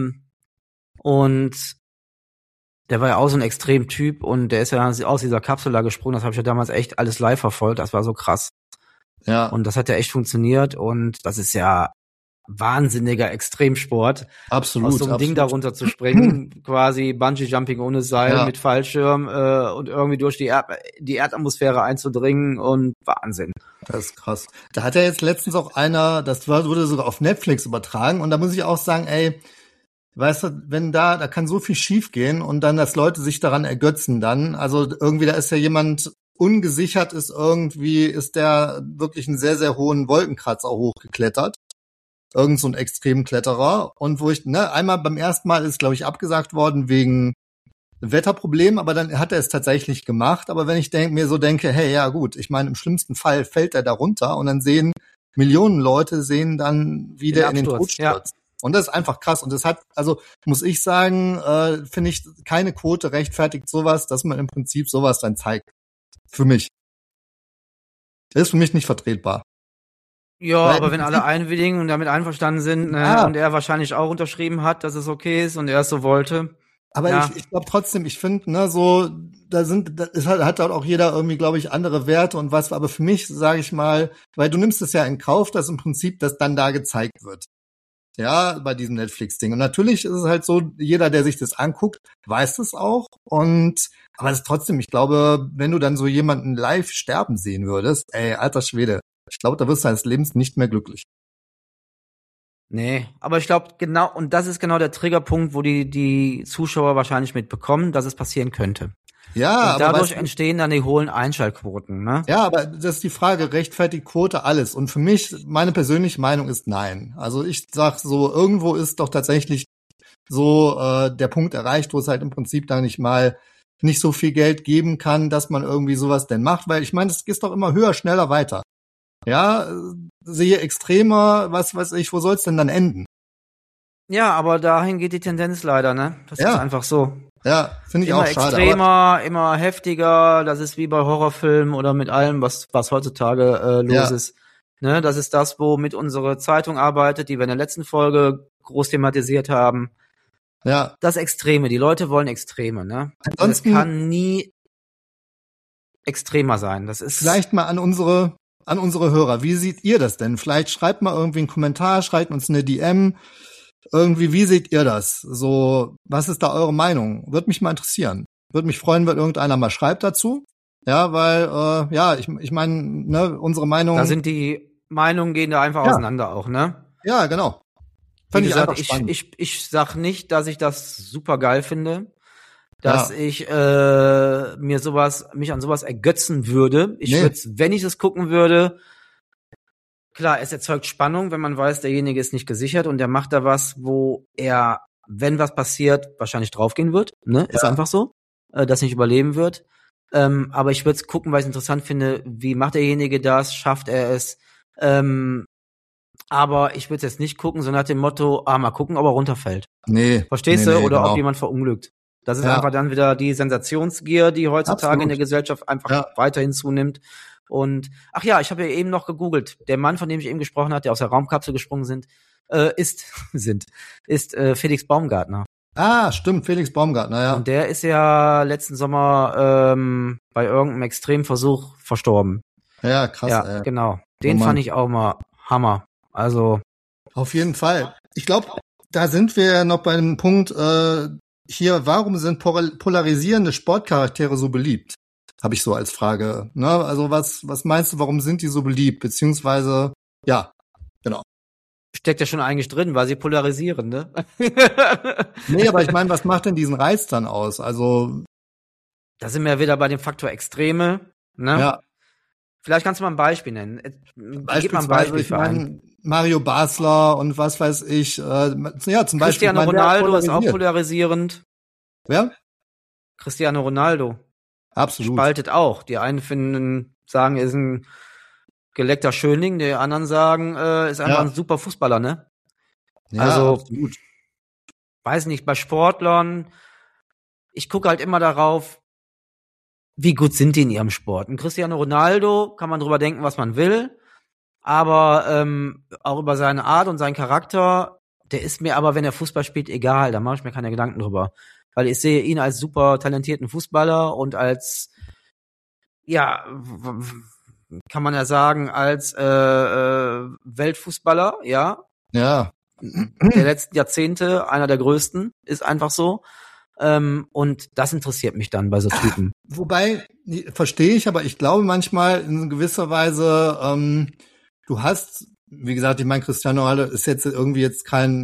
Und der war ja auch so ein Extremtyp und der ist ja aus dieser Kapsel da gesprungen, das habe ich ja damals echt alles live verfolgt, das war so krass. Ja. Und das hat ja echt funktioniert und das ist ja wahnsinniger Extremsport. Absolut. Aus so einem Ding darunter zu springen, quasi Bungee-Jumping ohne Seil mit Fallschirm und irgendwie durch die Erdatmosphäre einzudringen und Wahnsinn. Das ist krass. Da hat ja jetzt letztens auch einer, wurde sogar auf Netflix übertragen und da muss ich auch sagen, ey, weißt du, wenn da kann so viel schief gehen und dann, dass Leute sich daran ergötzen dann, also irgendwie, da ist ja jemand ungesichert ist der wirklich einen sehr, sehr hohen Wolkenkratzer hochgeklettert. Irgend so ein Extremkletterer. Und wo ich, einmal beim ersten Mal ist, glaube ich, abgesagt worden wegen Wetterproblem, aber dann hat er es tatsächlich gemacht. Aber wenn ich mir so denke, hey, ja gut, ich meine, im schlimmsten Fall fällt er da runter und dann Millionen Leute dann, wie der in den Tod stürzt. Ja. Und das ist einfach krass. Und das muss ich sagen, finde ich, keine Quote rechtfertigt sowas, dass man im Prinzip sowas dann zeigt. Für mich. Das ist für mich nicht vertretbar. Ja, aber wenn alle einwilligen und damit einverstanden sind, und er wahrscheinlich auch unterschrieben hat, dass es okay ist und er es so wollte. Aber ich glaube trotzdem, ich finde, hat auch jeder irgendwie, glaube ich, andere Werte und was, aber für mich, sage ich mal, weil du nimmst es ja in Kauf, dass im Prinzip das dann da gezeigt wird. Ja, bei diesem Netflix-Ding. Und natürlich ist es halt so, jeder, der sich das anguckt, weiß das auch. Aber das ist trotzdem, ich glaube, wenn du dann so jemanden live sterben sehen würdest, ey, alter Schwede, ich glaube, da wirst du deines Lebens nicht mehr glücklich. Nee, aber ich glaube genau, und das ist genau der Triggerpunkt, wo die Zuschauer wahrscheinlich mitbekommen, dass es passieren könnte. Ja, und dadurch entstehen dann die hohen Einschaltquoten, ne? Ja, aber das ist die Frage, rechtfertigt Quote alles? Und für mich, meine persönliche Meinung ist nein. Also ich sag so, irgendwo ist doch tatsächlich so der Punkt erreicht, wo es halt im Prinzip da nicht so viel Geld geben kann, dass man irgendwie sowas denn macht, weil ich meine, es geht doch immer höher, schneller, weiter. Ja, sehe extremer, was weiß ich, wo soll's denn dann enden? Ja, aber dahin geht die Tendenz leider, ne? Das ist einfach so. Ja, finde ich immer auch schade. Extremer, immer heftiger, das ist wie bei Horrorfilmen oder mit allem, was heutzutage los ist. Ne, das ist das, womit unsere Zeitung arbeitet, die wir in der letzten Folge groß thematisiert haben. Ja. Das Extreme, die Leute wollen Extreme, ne? Ansonsten das kann nie extremer sein. Das ist vielleicht mal an unsere Hörer. Wie seht ihr das denn? Vielleicht schreibt mal irgendwie einen Kommentar, schreibt uns eine DM. Irgendwie, wie seht ihr das? So, was ist da eure Meinung? Würde mich mal interessieren. Würde mich freuen, wenn irgendeiner mal schreibt dazu. Ja, weil, ich meine, ne, unsere Meinung. Da sind die Meinungen gehen da einfach auseinander auch, ne? Ja, genau. Wie gesagt, ich sag nicht, dass ich das super geil finde, dass ich mich an sowas ergötzen würde. Ich würde, wenn ich es gucken würde, klar, es erzeugt Spannung, wenn man weiß, derjenige ist nicht gesichert und der macht da was, wo er, wenn was passiert, wahrscheinlich draufgehen wird. Ne? Ist einfach so, dass nicht überleben wird. Aber ich würde es gucken, weil ich es interessant finde, wie macht derjenige das, schafft er es. Aber ich würde es jetzt nicht gucken, so nach dem Motto, mal gucken, ob er runterfällt. Nee. Verstehst du? Oder ob jemand verunglückt. Das ist einfach dann wieder die Sensationsgier, die heutzutage in der Gesellschaft einfach weiterhin zunimmt. Und, ach ja, ich habe ja eben noch gegoogelt. Der Mann, von dem ich eben gesprochen habe, der aus der Raumkapsel gesprungen ist Felix Baumgartner. Ah, stimmt, Felix Baumgartner, ja. Und der ist ja letzten Sommer bei irgendeinem Extremversuch verstorben. Ja, krass. Ja, genau. Den fand ich auch mal Hammer. Also auf jeden Fall. Ich glaube, da sind wir noch bei dem Punkt, hier, warum sind polarisierende Sportcharaktere so beliebt? Habe ich so als Frage. Ne? Also was meinst du, warum sind die so beliebt? Beziehungsweise, ja, genau. Steckt ja schon eigentlich drin, weil sie polarisieren, ne? Nee, aber ich meine, was macht denn diesen Reiz dann aus? Also da sind wir ja wieder bei dem Faktor Extreme, ne? ja. Vielleicht kannst du mal ein Beispiel nennen. Gib mal ein Beispiel für einen. Mario Basler und was weiß ich. Ja, zum Beispiel. Cristiano Ronaldo ist auch polarisierend. Wer? Cristiano Ronaldo. Absolut. Spaltet auch. Die einen sagen, er ist ein geleckter Schönling, die anderen sagen, ist einfach ein super Fußballer, ne? Ja, also, absolut. Weiß nicht, bei Sportlern, ich gucke halt immer darauf, wie gut sind die in ihrem Sport. Ein Cristiano Ronaldo kann man drüber denken, was man will, aber auch über seine Art und seinen Charakter, der ist mir aber, wenn er Fußball spielt, egal, da mache ich mir keine Gedanken drüber. Weil ich sehe ihn als super talentierten Fußballer und als, ja, kann man ja sagen, als Weltfußballer, ja. Ja. Der letzten Jahrzehnte, einer der größten, ist einfach so. Und das interessiert mich dann bei so Typen. Wobei, verstehe ich, aber ich glaube manchmal in gewisser Weise, du hast, wie gesagt, ich meine, Cristiano Ronaldo ist jetzt irgendwie jetzt kein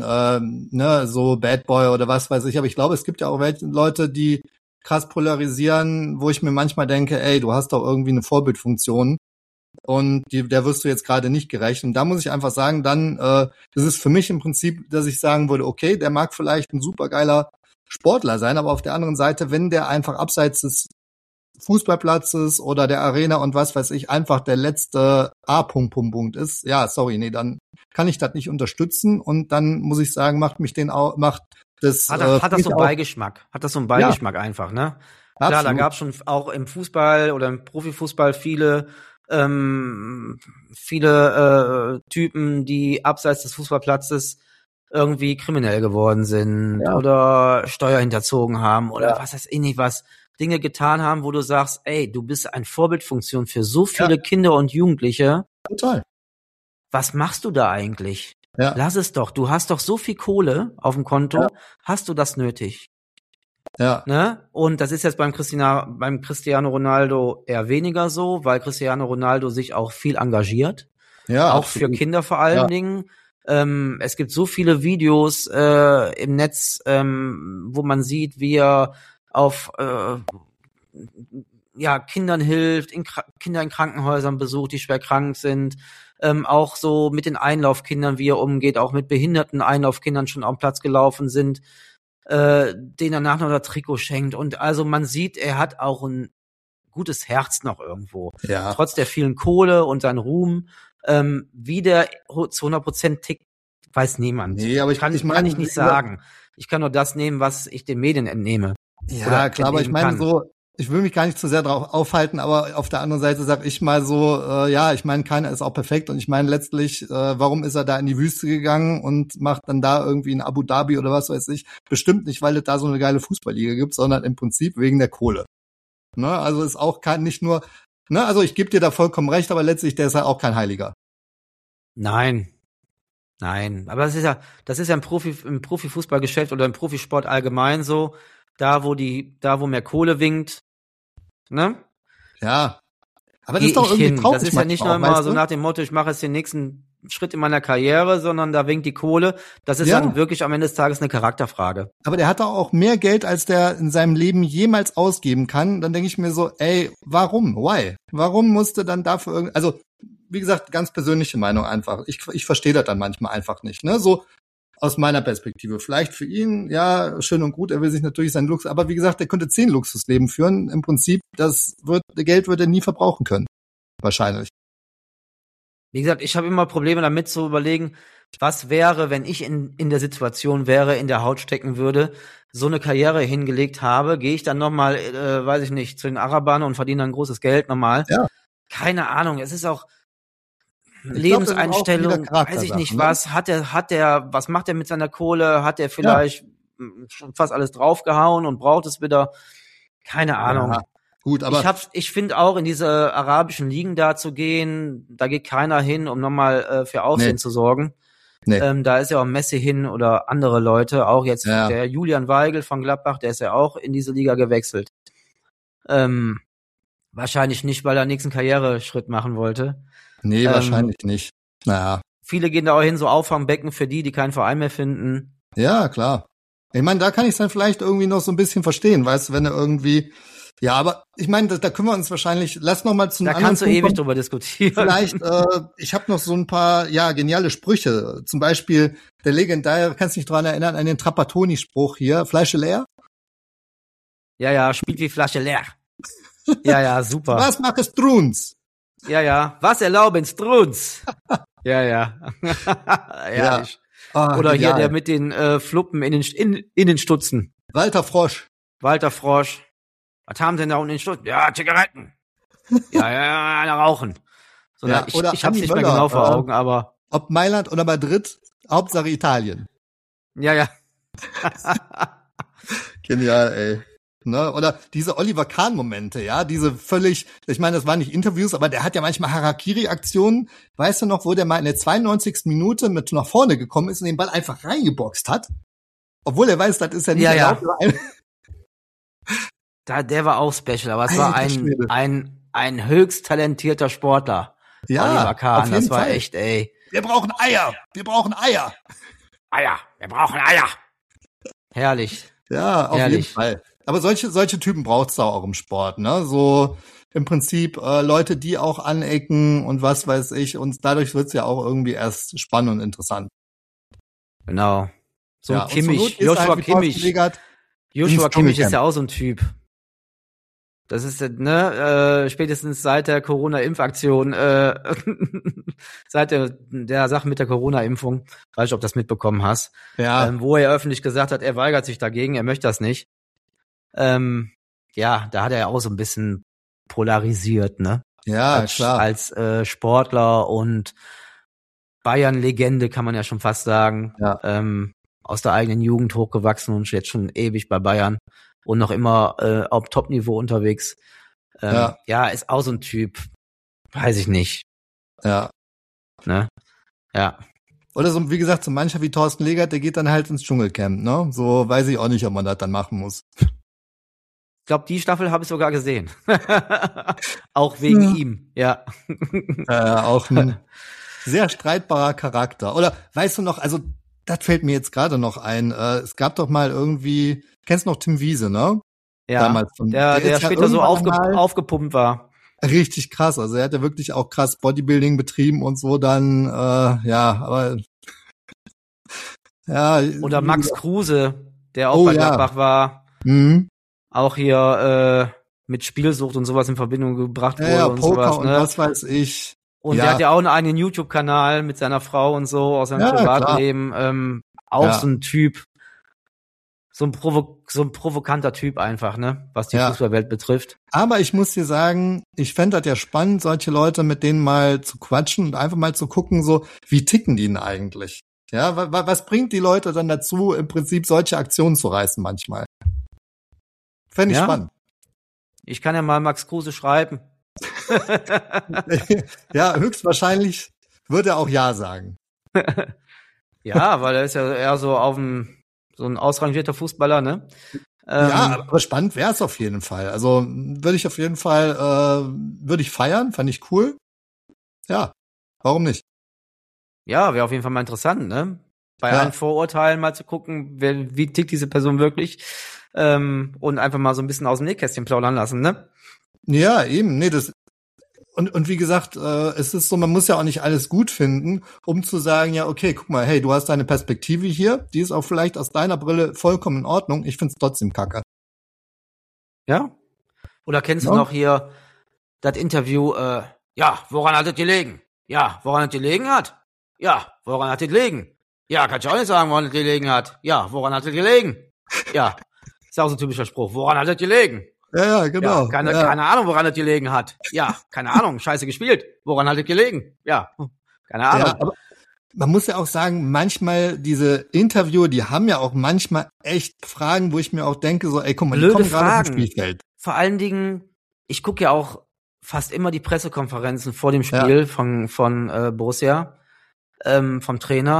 so Bad Boy oder was weiß ich, aber ich glaube, es gibt ja auch Leute, die krass polarisieren, wo ich mir manchmal denke, ey, du hast doch irgendwie eine Vorbildfunktion und der wirst du jetzt gerade nicht gerecht. Und da muss ich einfach sagen, dann das ist für mich im Prinzip, dass ich sagen würde, okay, der mag vielleicht ein supergeiler Sportler sein, aber auf der anderen Seite, wenn der einfach abseits des Fußballplatzes oder der Arena und was weiß ich, einfach der letzte A-Punkt ist, ja, sorry, nee, dann kann ich das nicht unterstützen und dann muss ich sagen, macht das hat das so einen Beigeschmack. Hat das so einen Beigeschmack einfach, ne? Klar, absolut. Da gab es schon auch im Fußball oder im Profifußball viele Typen, die abseits des Fußballplatzes irgendwie kriminell geworden sind oder Steuer hinterzogen haben oder was weiß ich nicht was, Dinge getan haben, wo du sagst, ey, du bist eine Vorbildfunktion für so viele Kinder und Jugendliche. Total. Was machst du da eigentlich? Ja. Lass es doch. Du hast doch so viel Kohle auf dem Konto. Hast du das nötig? Ja. Ne? Und das ist jetzt beim Cristiano Ronaldo eher weniger so, weil Cristiano Ronaldo sich auch viel engagiert. Ja, auch absolut. Für Kinder vor allen Dingen. Es gibt so viele Videos im Netz, wo man sieht, wie er auf Kindern hilft, Kinder in Krankenhäusern besucht, die schwer krank sind, auch so mit den Einlaufkindern, wie er umgeht, auch mit behinderten Einlaufkindern schon auf dem Platz gelaufen sind, denen danach noch das Trikot schenkt. Und also man sieht, er hat auch ein gutes Herz noch irgendwo. Ja. Trotz der vielen Kohle und sein Ruhm. Wie der zu 100% tickt, weiß niemand. Nee, aber kann ich nicht sagen. Ich kann nur das nehmen, was ich den Medien entnehme. Ja, klar, aber ich meine so, ich will mich gar nicht zu sehr drauf aufhalten, aber auf der anderen Seite sag ich mal so, ich meine, keiner ist auch perfekt und ich meine letztlich, warum ist er da in die Wüste gegangen und macht dann da irgendwie in Abu Dhabi oder was weiß ich? Bestimmt nicht, weil es da so eine geile Fußballliga gibt, sondern im Prinzip wegen der Kohle. Ne? Also ist auch nicht nur, ne, also ich gebe dir da vollkommen recht, aber letztlich, der ist ja auch kein Heiliger. Nein, aber das ist ja im Profifußballgeschäft oder im Profisport allgemein so, da wo mehr Kohle winkt, ne? Ja. Aber das ist doch irgendwie traurig. Das ist ja nicht nur immer so nach dem Motto, ich mache jetzt den nächsten Schritt in meiner Karriere, sondern da winkt die Kohle. Das ist dann wirklich am Ende des Tages eine Charakterfrage. Aber der hat doch auch mehr Geld, als der in seinem Leben jemals ausgeben kann. Dann denke ich mir so, ey, warum? Why? Warum musste dann dafür also, wie gesagt, ganz persönliche Meinung einfach. Ich verstehe das dann manchmal einfach nicht, ne? So aus meiner Perspektive. Vielleicht für ihn, ja, schön und gut, er will sich natürlich seinen Luxus, aber wie gesagt, er könnte 10 Luxusleben führen. Im Prinzip, Geld wird er nie verbrauchen können. Wahrscheinlich. Wie gesagt, ich habe immer Probleme damit zu überlegen, was wäre, wenn ich in der Situation wäre, in der Haut stecken würde, so eine Karriere hingelegt habe, gehe ich dann nochmal, weiß ich nicht, zu den Arabern und verdiene dann großes Geld nochmal. Ja. Keine Ahnung, es ist auch Lebenseinstellung, weiß ich nicht, was was macht er mit seiner Kohle? Hat er vielleicht schon fast alles draufgehauen und braucht es wieder? Keine Ahnung. Ja, gut, aber ich finde auch, in diese arabischen Ligen da zu gehen, da geht keiner hin, um nochmal für Aufsehen zu sorgen. Nee. Da ist ja auch Messi hin oder andere Leute, auch jetzt Ja. der Julian Weigel von Gladbach, der ist ja auch in diese Liga gewechselt. Wahrscheinlich nicht, weil er nächsten Karriereschritt machen wollte. Nee, wahrscheinlich nicht. Naja. Viele gehen da auch hin, so Auffangbecken für die keinen Verein mehr finden. Ja, klar. Ich meine, da kann ich es dann vielleicht irgendwie noch so ein bisschen verstehen, weißt du, wenn er irgendwie, ja, aber ich meine, da können wir uns wahrscheinlich, lass noch mal zu einem Da anderen kannst du Punkt ewig kommen. drüber diskutieren. Vielleicht, ich habe noch so ein paar, ja, geniale Sprüche. Zum Beispiel der legendäre, kannst dich dran erinnern, an den Trapattoni-Spruch hier, Flasche leer? Ja, spielt wie Flasche leer. Ja, super. Was macht es Truns? Ja, was erlauben Strunz? Ja. Herrlich. Ah, Oder genial. hier der mit den Fluppen in den Stutzen. Walter Frosch. Walter Frosch. Was haben sie denn da unten in den Stutzen? Ja, Zigaretten. Ja, einer rauchen. So, Ja, ich oder hab's Andi nicht mehr Möller, genau vor Augen, aber Ob Mailand oder Madrid, Hauptsache Italien. ja. Genial, ey. Ne? Oder diese Oliver Kahn-Momente, ja, diese völlig, ich meine, das waren nicht Interviews, aber der hat ja manchmal Harakiri-Aktionen. Weißt du noch, wo der mal in der 92. Minute mit nach vorne gekommen ist und den Ball einfach reingeboxt hat? Obwohl er weiß, das ist ja nicht Ja. erlaubt. Der war auch special, aber es war Alter Schwede. ein höchst talentierter Sportler. Ja, Oliver Kahn, auf jeden das war Fall. echt, ey. Wir brauchen Eier. Wir brauchen Eier. Eier, wir brauchen Eier. Herrlich. Ja, auf Ehrlich. jeden Fall. Aber solche Typen braucht's da auch im Sport, ne? So im Prinzip Leute, die auch anecken und was weiß ich. Und dadurch wird's ja auch irgendwie erst spannend und interessant. Genau. So Ja, ein und zur Kimmich, Not gehst du Joshua halt wie Thorsten Kimmich. Legert Joshua ins Kimmich ist Dschungelcamp. ja auch so ein Typ. Das ist, spätestens seit der Corona-Impfaktion, seit der Sache mit der Corona-Impfung, weiß ich, ob du das mitbekommen hast, Ja, wo er öffentlich gesagt hat, er weigert sich dagegen, er möchte das nicht. Da hat er ja auch so ein bisschen polarisiert, ne? ja, klar. Als Sportler und Bayern-Legende kann man ja schon fast sagen. Ja. Aus der eigenen Jugend hochgewachsen und jetzt schon ewig bei Bayern und noch immer auf Top-Niveau unterwegs. Ist auch so ein Typ, weiß ich nicht. Ja. Ne? Ja. Oder so, wie gesagt, so mancher wie Thorsten Legert, der geht dann halt ins Dschungelcamp, ne? So weiß ich auch nicht, ob man das dann machen muss. Ich glaube, die Staffel habe ich sogar gesehen. Auch wegen ihm, ja. Auch ein sehr streitbarer Charakter. Oder weißt du noch, also das fällt mir jetzt gerade noch ein. Es gab doch mal irgendwie, kennst du noch Tim Wiese, ne? Ja, Damals der ist ja später so irgendwann mal aufgepumpt war. richtig krass. Also er hat ja wirklich auch krass Bodybuilding betrieben und so dann, aber ja. Oder Max Kruse, der auch Oh, bei ja. Gladbach war, Mhm. auch hier mit Spielsucht und sowas in Verbindung gebracht wurde Ja, und Poker sowas. und Ne? was weiß ich. Und Ja. der hat ja auch einen eigenen YouTube-Kanal mit seiner Frau und so aus seinem Ja, Privatleben. Auch Ja. so ein Typ, so ein provokanter Typ einfach, ne, was die Ja. Fußballwelt betrifft. Aber ich muss dir sagen, ich fände das ja spannend, solche Leute mit denen mal zu quatschen und einfach mal zu gucken, so, wie ticken die denn eigentlich? Ja, was bringt die Leute dann dazu, im Prinzip solche Aktionen zu reißen manchmal? Fände ich Ja. spannend. Ich kann ja mal Max Kruse schreiben. Ja, höchstwahrscheinlich wird er auch Ja sagen. Ja, weil er ist ja eher so so ein ausrangierter Fußballer, ne? Ja, aber spannend wäre es auf jeden Fall. Also würde ich auf jeden Fall, würde ich feiern, fand ich cool. Ja, warum nicht? Ja, wäre auf jeden Fall mal interessant, ne? Bei Ja. allen Vorurteilen mal zu gucken, wie tickt diese Person wirklich, und einfach mal so ein bisschen aus dem Nähkästchen plaudern lassen, ne? Ja, eben, nee, und wie gesagt, es ist so, man muss ja auch nicht alles gut finden, um zu sagen, ja, okay, guck mal, hey, du hast deine Perspektive hier, die ist auch vielleicht aus deiner Brille vollkommen in Ordnung, ich find's trotzdem kacke. Ja? Oder kennst du Ja. noch hier das Interview, woran hat es gelegen? Ja, woran es gelegen hat? Ja, woran hat es gelegen? Ja, kann ich auch nicht sagen, woran es gelegen hat. Ja, woran hat es gelegen? Ja, ist auch so ein typischer Spruch. Woran hat es gelegen? Ja, genau. Ja, keine Ahnung, woran es gelegen hat. Ja, keine Ahnung, scheiße gespielt. Woran hat es gelegen? Ja, keine Ahnung. Ja, aber man muss ja auch sagen, manchmal diese Interviewer, die haben ja auch manchmal echt Fragen, wo ich mir auch denke, so, ey, guck mal, die Blöde kommen gerade Fragen. vom Spielfeld. Vor allen Dingen, ich gucke ja auch fast immer die Pressekonferenzen vor dem Spiel von Borussia, vom Trainer.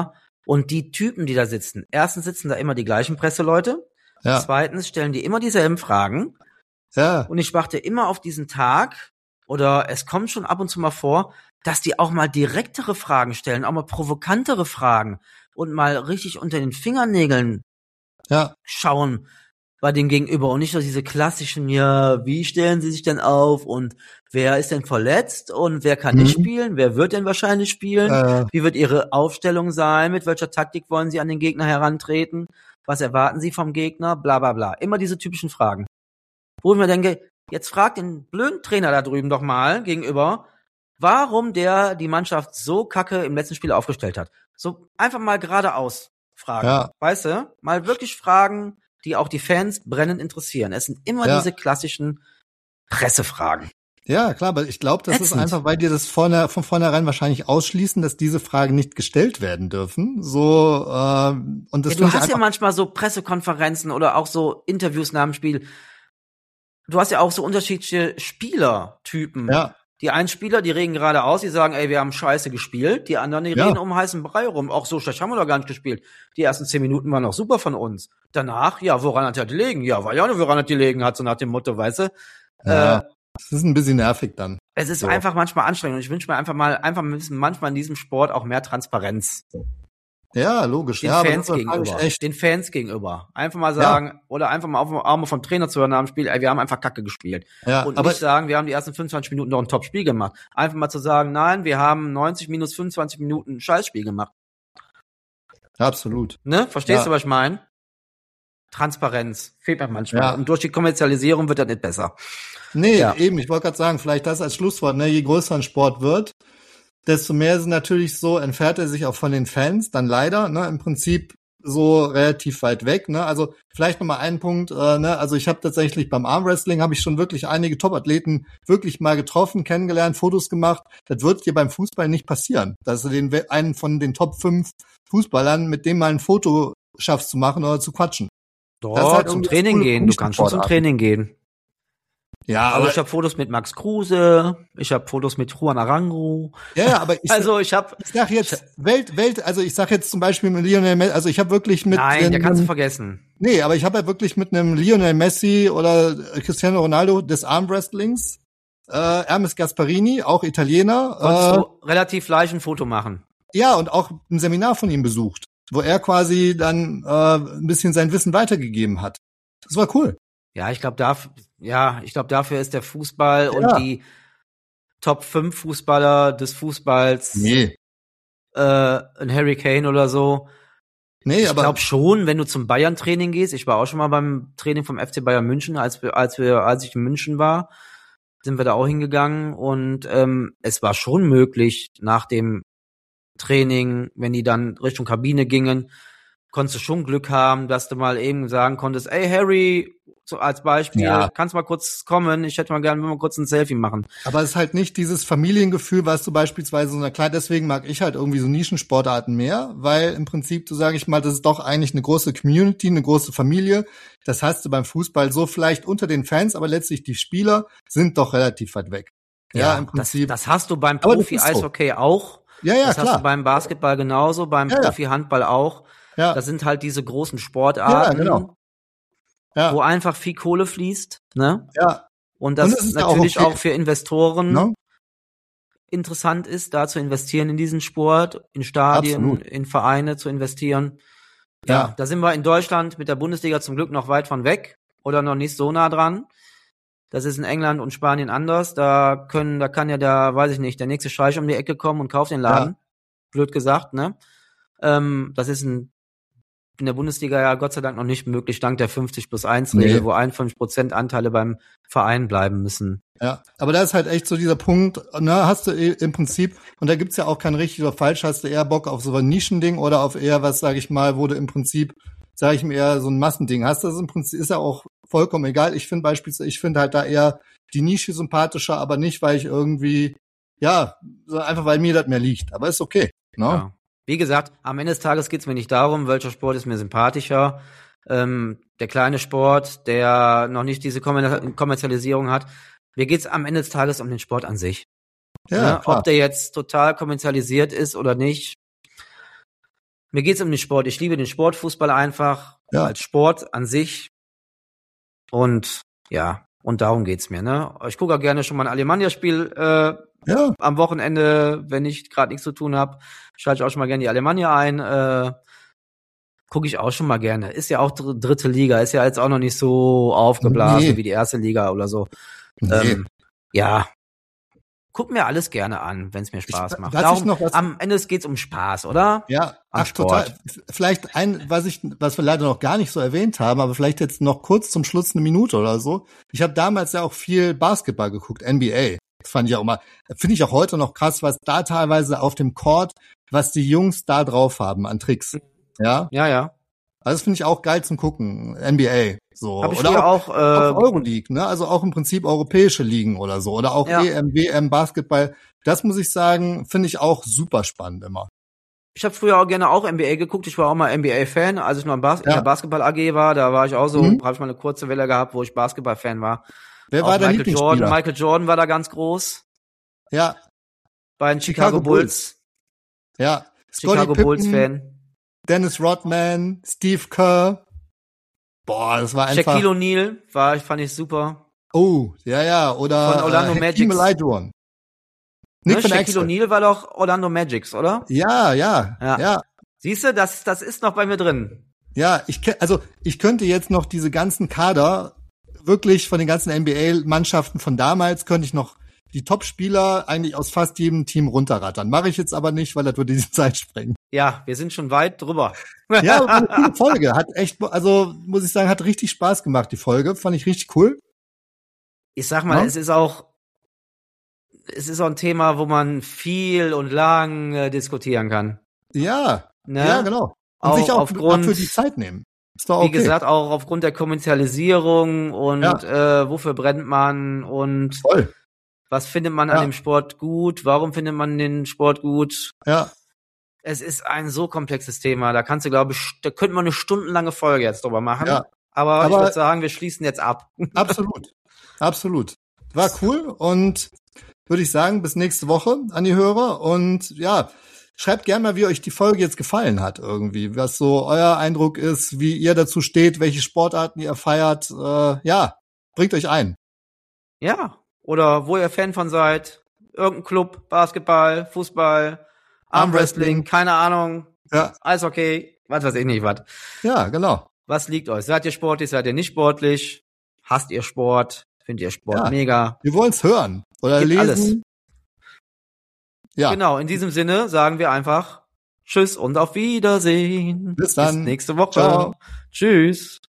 Und die Typen, die da sitzen, erstens sitzen da immer die gleichen Presseleute, zweitens stellen die immer dieselben Fragen. Ja. Und ich warte immer auf diesen Tag, oder es kommt schon ab und zu mal vor, dass die auch mal direktere Fragen stellen, auch mal provokantere Fragen und mal richtig unter den Fingernägeln schauen bei dem Gegenüber und nicht nur diese klassischen, wie stellen sie sich denn auf und wer ist denn verletzt und wer kann nicht spielen, wer wird denn wahrscheinlich spielen, wie wird ihre Aufstellung sein, mit welcher Taktik wollen sie an den Gegner herantreten, was erwarten sie vom Gegner, bla bla bla. Immer diese typischen Fragen. Wo ich mir denke, jetzt fragt den blöden Trainer da drüben doch mal gegenüber, warum der die Mannschaft so kacke im letzten Spiel aufgestellt hat. So einfach mal geradeaus fragen, weißt du? Mal wirklich Fragen, die auch die Fans brennend interessieren. Es sind immer diese klassischen Pressefragen. Ja, klar, aber ich glaube, das ist einfach, weil die das von vornherein wahrscheinlich ausschließen, dass diese Fragen nicht gestellt werden dürfen. So und das du hast ja manchmal so Pressekonferenzen oder auch so Interviews nach dem Spiel. Du hast ja auch so unterschiedliche Spielertypen. Ja. Die einen Spieler, die reden gerade aus, die sagen, ey, wir haben scheiße gespielt. Die anderen, die reden um heißen Brei rum. Auch so schlecht haben wir doch gar nicht gespielt. Die ersten 10 Minuten waren noch super von uns. Danach, woran hat er gelegen? Ja, war ja nur, woran hat gelegen, hat so nach dem Motto, weißt du? Ja, das ist ein bisschen nervig dann. Es ist einfach manchmal anstrengend. Und ich wünsche mir einfach manchmal in diesem Sport auch mehr Transparenz. Ja, logisch. Den Fans gegenüber. Einfach mal sagen, oder einfach mal auch mal vom Trainer zu hören nach dem Spiel, ey, wir haben einfach Kacke gespielt. Ja, und nicht sagen, wir haben die ersten 25 Minuten noch ein Top-Spiel gemacht. Einfach mal zu sagen, nein, wir haben 90 minus 25 Minuten ein Scheißspiel gemacht. Absolut. Ne? Verstehst du, was ich meine? Transparenz fehlt mir manchmal. Ja. Und durch die Kommerzialisierung wird das nicht besser. Nee, eben, ich wollte gerade sagen, vielleicht das als Schlusswort, ne, je größer ein Sport wird, desto mehr ist natürlich so, entfernt er sich auch von den Fans, dann leider, ne, im Prinzip so relativ weit weg, ne, also vielleicht nochmal einen Punkt, ne, also ich habe tatsächlich beim Armwrestling habe ich schon wirklich einige Top-Athleten wirklich mal getroffen, kennengelernt, Fotos gemacht, das wird dir beim Fußball nicht passieren, dass du einen von den Top 5 Fußballern, mit dem mal ein Foto schaffst zu machen oder zu quatschen. Doch, halt zum Training gehen, du kannst schon zum Training gehen. Ja, aber ich habe Fotos mit Max Kruse, ich habe Fotos mit Juan Arango. Ja, aber ich sag jetzt zum Beispiel mit Lionel Messi, also ich habe wirklich mit der kannst du vergessen. Nee, aber ich habe ja wirklich mit einem Lionel Messi oder Cristiano Ronaldo des Armwrestlings, Hermes Gasparini, auch Italiener. Konntest du relativ leicht ein Foto machen. Ja, und auch ein Seminar von ihm besucht, wo er quasi dann ein bisschen sein Wissen weitergegeben hat. Das war cool. Ja, ich glaube, dafür ist der Fußball und die Top 5 Fußballer des Fußballs ein Harry Kane oder so. Nee, ich glaube schon, wenn du zum Bayern-Training gehst, ich war auch schon mal beim Training vom FC Bayern München, als ich in München war, sind wir da auch hingegangen und es war schon möglich, nach dem Training, wenn die dann Richtung Kabine gingen, konntest du schon Glück haben, dass du mal eben sagen konntest, ey Harry, so als Beispiel, kannst mal kurz kommen, ich hätte mal gerne, wenn wir kurz ein Selfie machen. Aber es ist halt nicht dieses Familiengefühl, was du beispielsweise so deswegen mag ich halt irgendwie so Nischensportarten mehr, weil im Prinzip, so sage ich mal, das ist doch eigentlich eine große Community, eine große Familie. Das hast du beim Fußball so vielleicht unter den Fans, aber letztlich die Spieler sind doch relativ weit weg. Ja, im Prinzip. Das hast du beim Profi-Eishockey auch. Ja, das klar. Hast du beim Basketball genauso, beim Profi-Handball auch. Ja. Das sind halt diese großen Sportarten, wo einfach viel Kohle fließt, ne? Ja. Und das natürlich auch für Investoren interessant ist, da zu investieren in diesen Sport, in Stadien, in Vereine zu investieren. Ja, da sind wir in Deutschland mit der Bundesliga zum Glück noch weit von weg oder noch nicht so nah dran. Das ist in England und Spanien anders. Da kann ja weiß ich nicht, der nächste Streich um die Ecke kommen und kauft den Laden. Ja. Blöd gesagt, ne? Das ist in der Bundesliga ja Gott sei Dank noch nicht möglich, dank der 50+1-Regel, wo 51% Anteile beim Verein bleiben müssen. Ja, aber da ist halt echt so dieser Punkt, ne, hast du im Prinzip, und da gibt's ja auch kein richtig oder falsch, hast du eher Bock auf so ein Nischending oder auf eher was, sag ich mal, wo du im Prinzip, sag ich mir, eher so ein Massending hast. Das im Prinzip ist ja auch vollkommen egal. Ich finde halt da eher die Nische sympathischer, aber nicht, weil ich irgendwie, so einfach weil mir das mehr liegt. Aber ist okay, ne? Ja. Wie gesagt, am Ende des Tages geht's mir nicht darum, welcher Sport ist mir sympathischer. Der kleine Sport, der noch nicht diese Kommerzialisierung hat. Mir geht's am Ende des Tages um den Sport an sich. Ja, ob der jetzt total kommerzialisiert ist oder nicht. Mir geht's um den Sport. Ich liebe den Sport, Fußball einfach als Sport an sich. Und ja, und darum geht's mir, ne? Ich gucke auch gerne schon mal ein Alemannia-Spiel am Wochenende, wenn ich gerade nichts zu tun habe. Schalte ich auch schon mal gerne die Alemannia ein. Gucke ich auch schon mal gerne. Ist ja auch dritte Liga, ist ja jetzt auch noch nicht so aufgeblasen wie die erste Liga oder so. Nee. Ja. Guck mir alles gerne an, wenn es mir Spaß macht. Darum, am Ende geht's um Spaß, oder? Ja, total. Vielleicht was wir leider noch gar nicht so erwähnt haben, aber vielleicht jetzt noch kurz zum Schluss eine Minute oder so. Ich habe damals ja auch viel Basketball geguckt, NBA. Das fand ich auch immer, finde ich auch heute noch krass, was da teilweise auf dem Court, was die Jungs da drauf haben an Tricks. Ja. Ja. Also das finde ich auch geil zum Gucken, NBA. So. Hab ich oder auch Euroleague, ne? Also auch im Prinzip europäische Ligen oder so. Oder auch EM, WM, Basketball. Das muss ich sagen, finde ich auch super spannend immer. Ich habe früher auch gerne NBA geguckt. Ich war auch mal NBA-Fan, als ich noch in der Basketball-AG war. Da war ich auch so, habe ich mal eine kurze Welle gehabt, wo ich Basketball-Fan war. Wer war dein Lieblingsspieler? Michael Jordan war da ganz groß. Ja. Bei den Chicago Bulls. Ja. Chicago Bulls-Fan. Dennis Rodman, Steve Kerr. Boah, das war einfach. Shaquille O'Neal fand ich super. Oh, ja. Oder von Orlando Magic. Shaquille O'Neal war doch Orlando Magics, oder? Ja. Siehst du, das ist noch bei mir drin. Ja, ich könnte jetzt noch diese ganzen Kader wirklich von den ganzen NBA-Mannschaften von damals könnte ich noch die Top-Spieler eigentlich aus fast jedem Team runterrattern. Mache ich jetzt aber nicht, weil das würde die Zeit sprengen. Ja, wir sind schon weit drüber. Ja, war eine coole Folge. Hat echt, also muss ich sagen, hat richtig Spaß gemacht, die Folge. Fand ich richtig cool. Ich sag mal, es ist auch ein Thema, wo man viel und lang diskutieren kann. Ja, ne? Ja, genau. Und auch sich auch aufgrund, für die Zeit nehmen. Ist doch okay. Wie gesagt, auch aufgrund der Kommerzialisierung und wofür brennt man und Voll. Was findet man an dem Sport gut? Warum findet man den Sport gut? Ja. Es ist ein so komplexes Thema. Da könnte man eine stundenlange Folge jetzt drüber machen. Ja. Aber ich würde sagen, wir schließen jetzt ab. Absolut. War cool und würde ich sagen, bis nächste Woche an die Hörer und ja, schreibt gerne mal, wie euch die Folge jetzt gefallen hat irgendwie, was so euer Eindruck ist, wie ihr dazu steht, welche Sportarten ihr feiert. Bringt euch ein. Ja. Oder wo ihr Fan von seid. Irgendein Club, Basketball, Fußball, Armwrestling, keine Ahnung. Ja. Eishockey, was weiß ich nicht, was. Ja, genau. Was liegt euch? Seid ihr sportlich, seid ihr nicht sportlich? Hasst ihr Sport? Findet ihr Sport mega? Wir wollen's hören oder Gibt lesen. Alles. Ja. Genau, in diesem Sinne sagen wir einfach Tschüss und auf Wiedersehen. Bis dann. Bis nächste Woche. Ciao. Tschüss.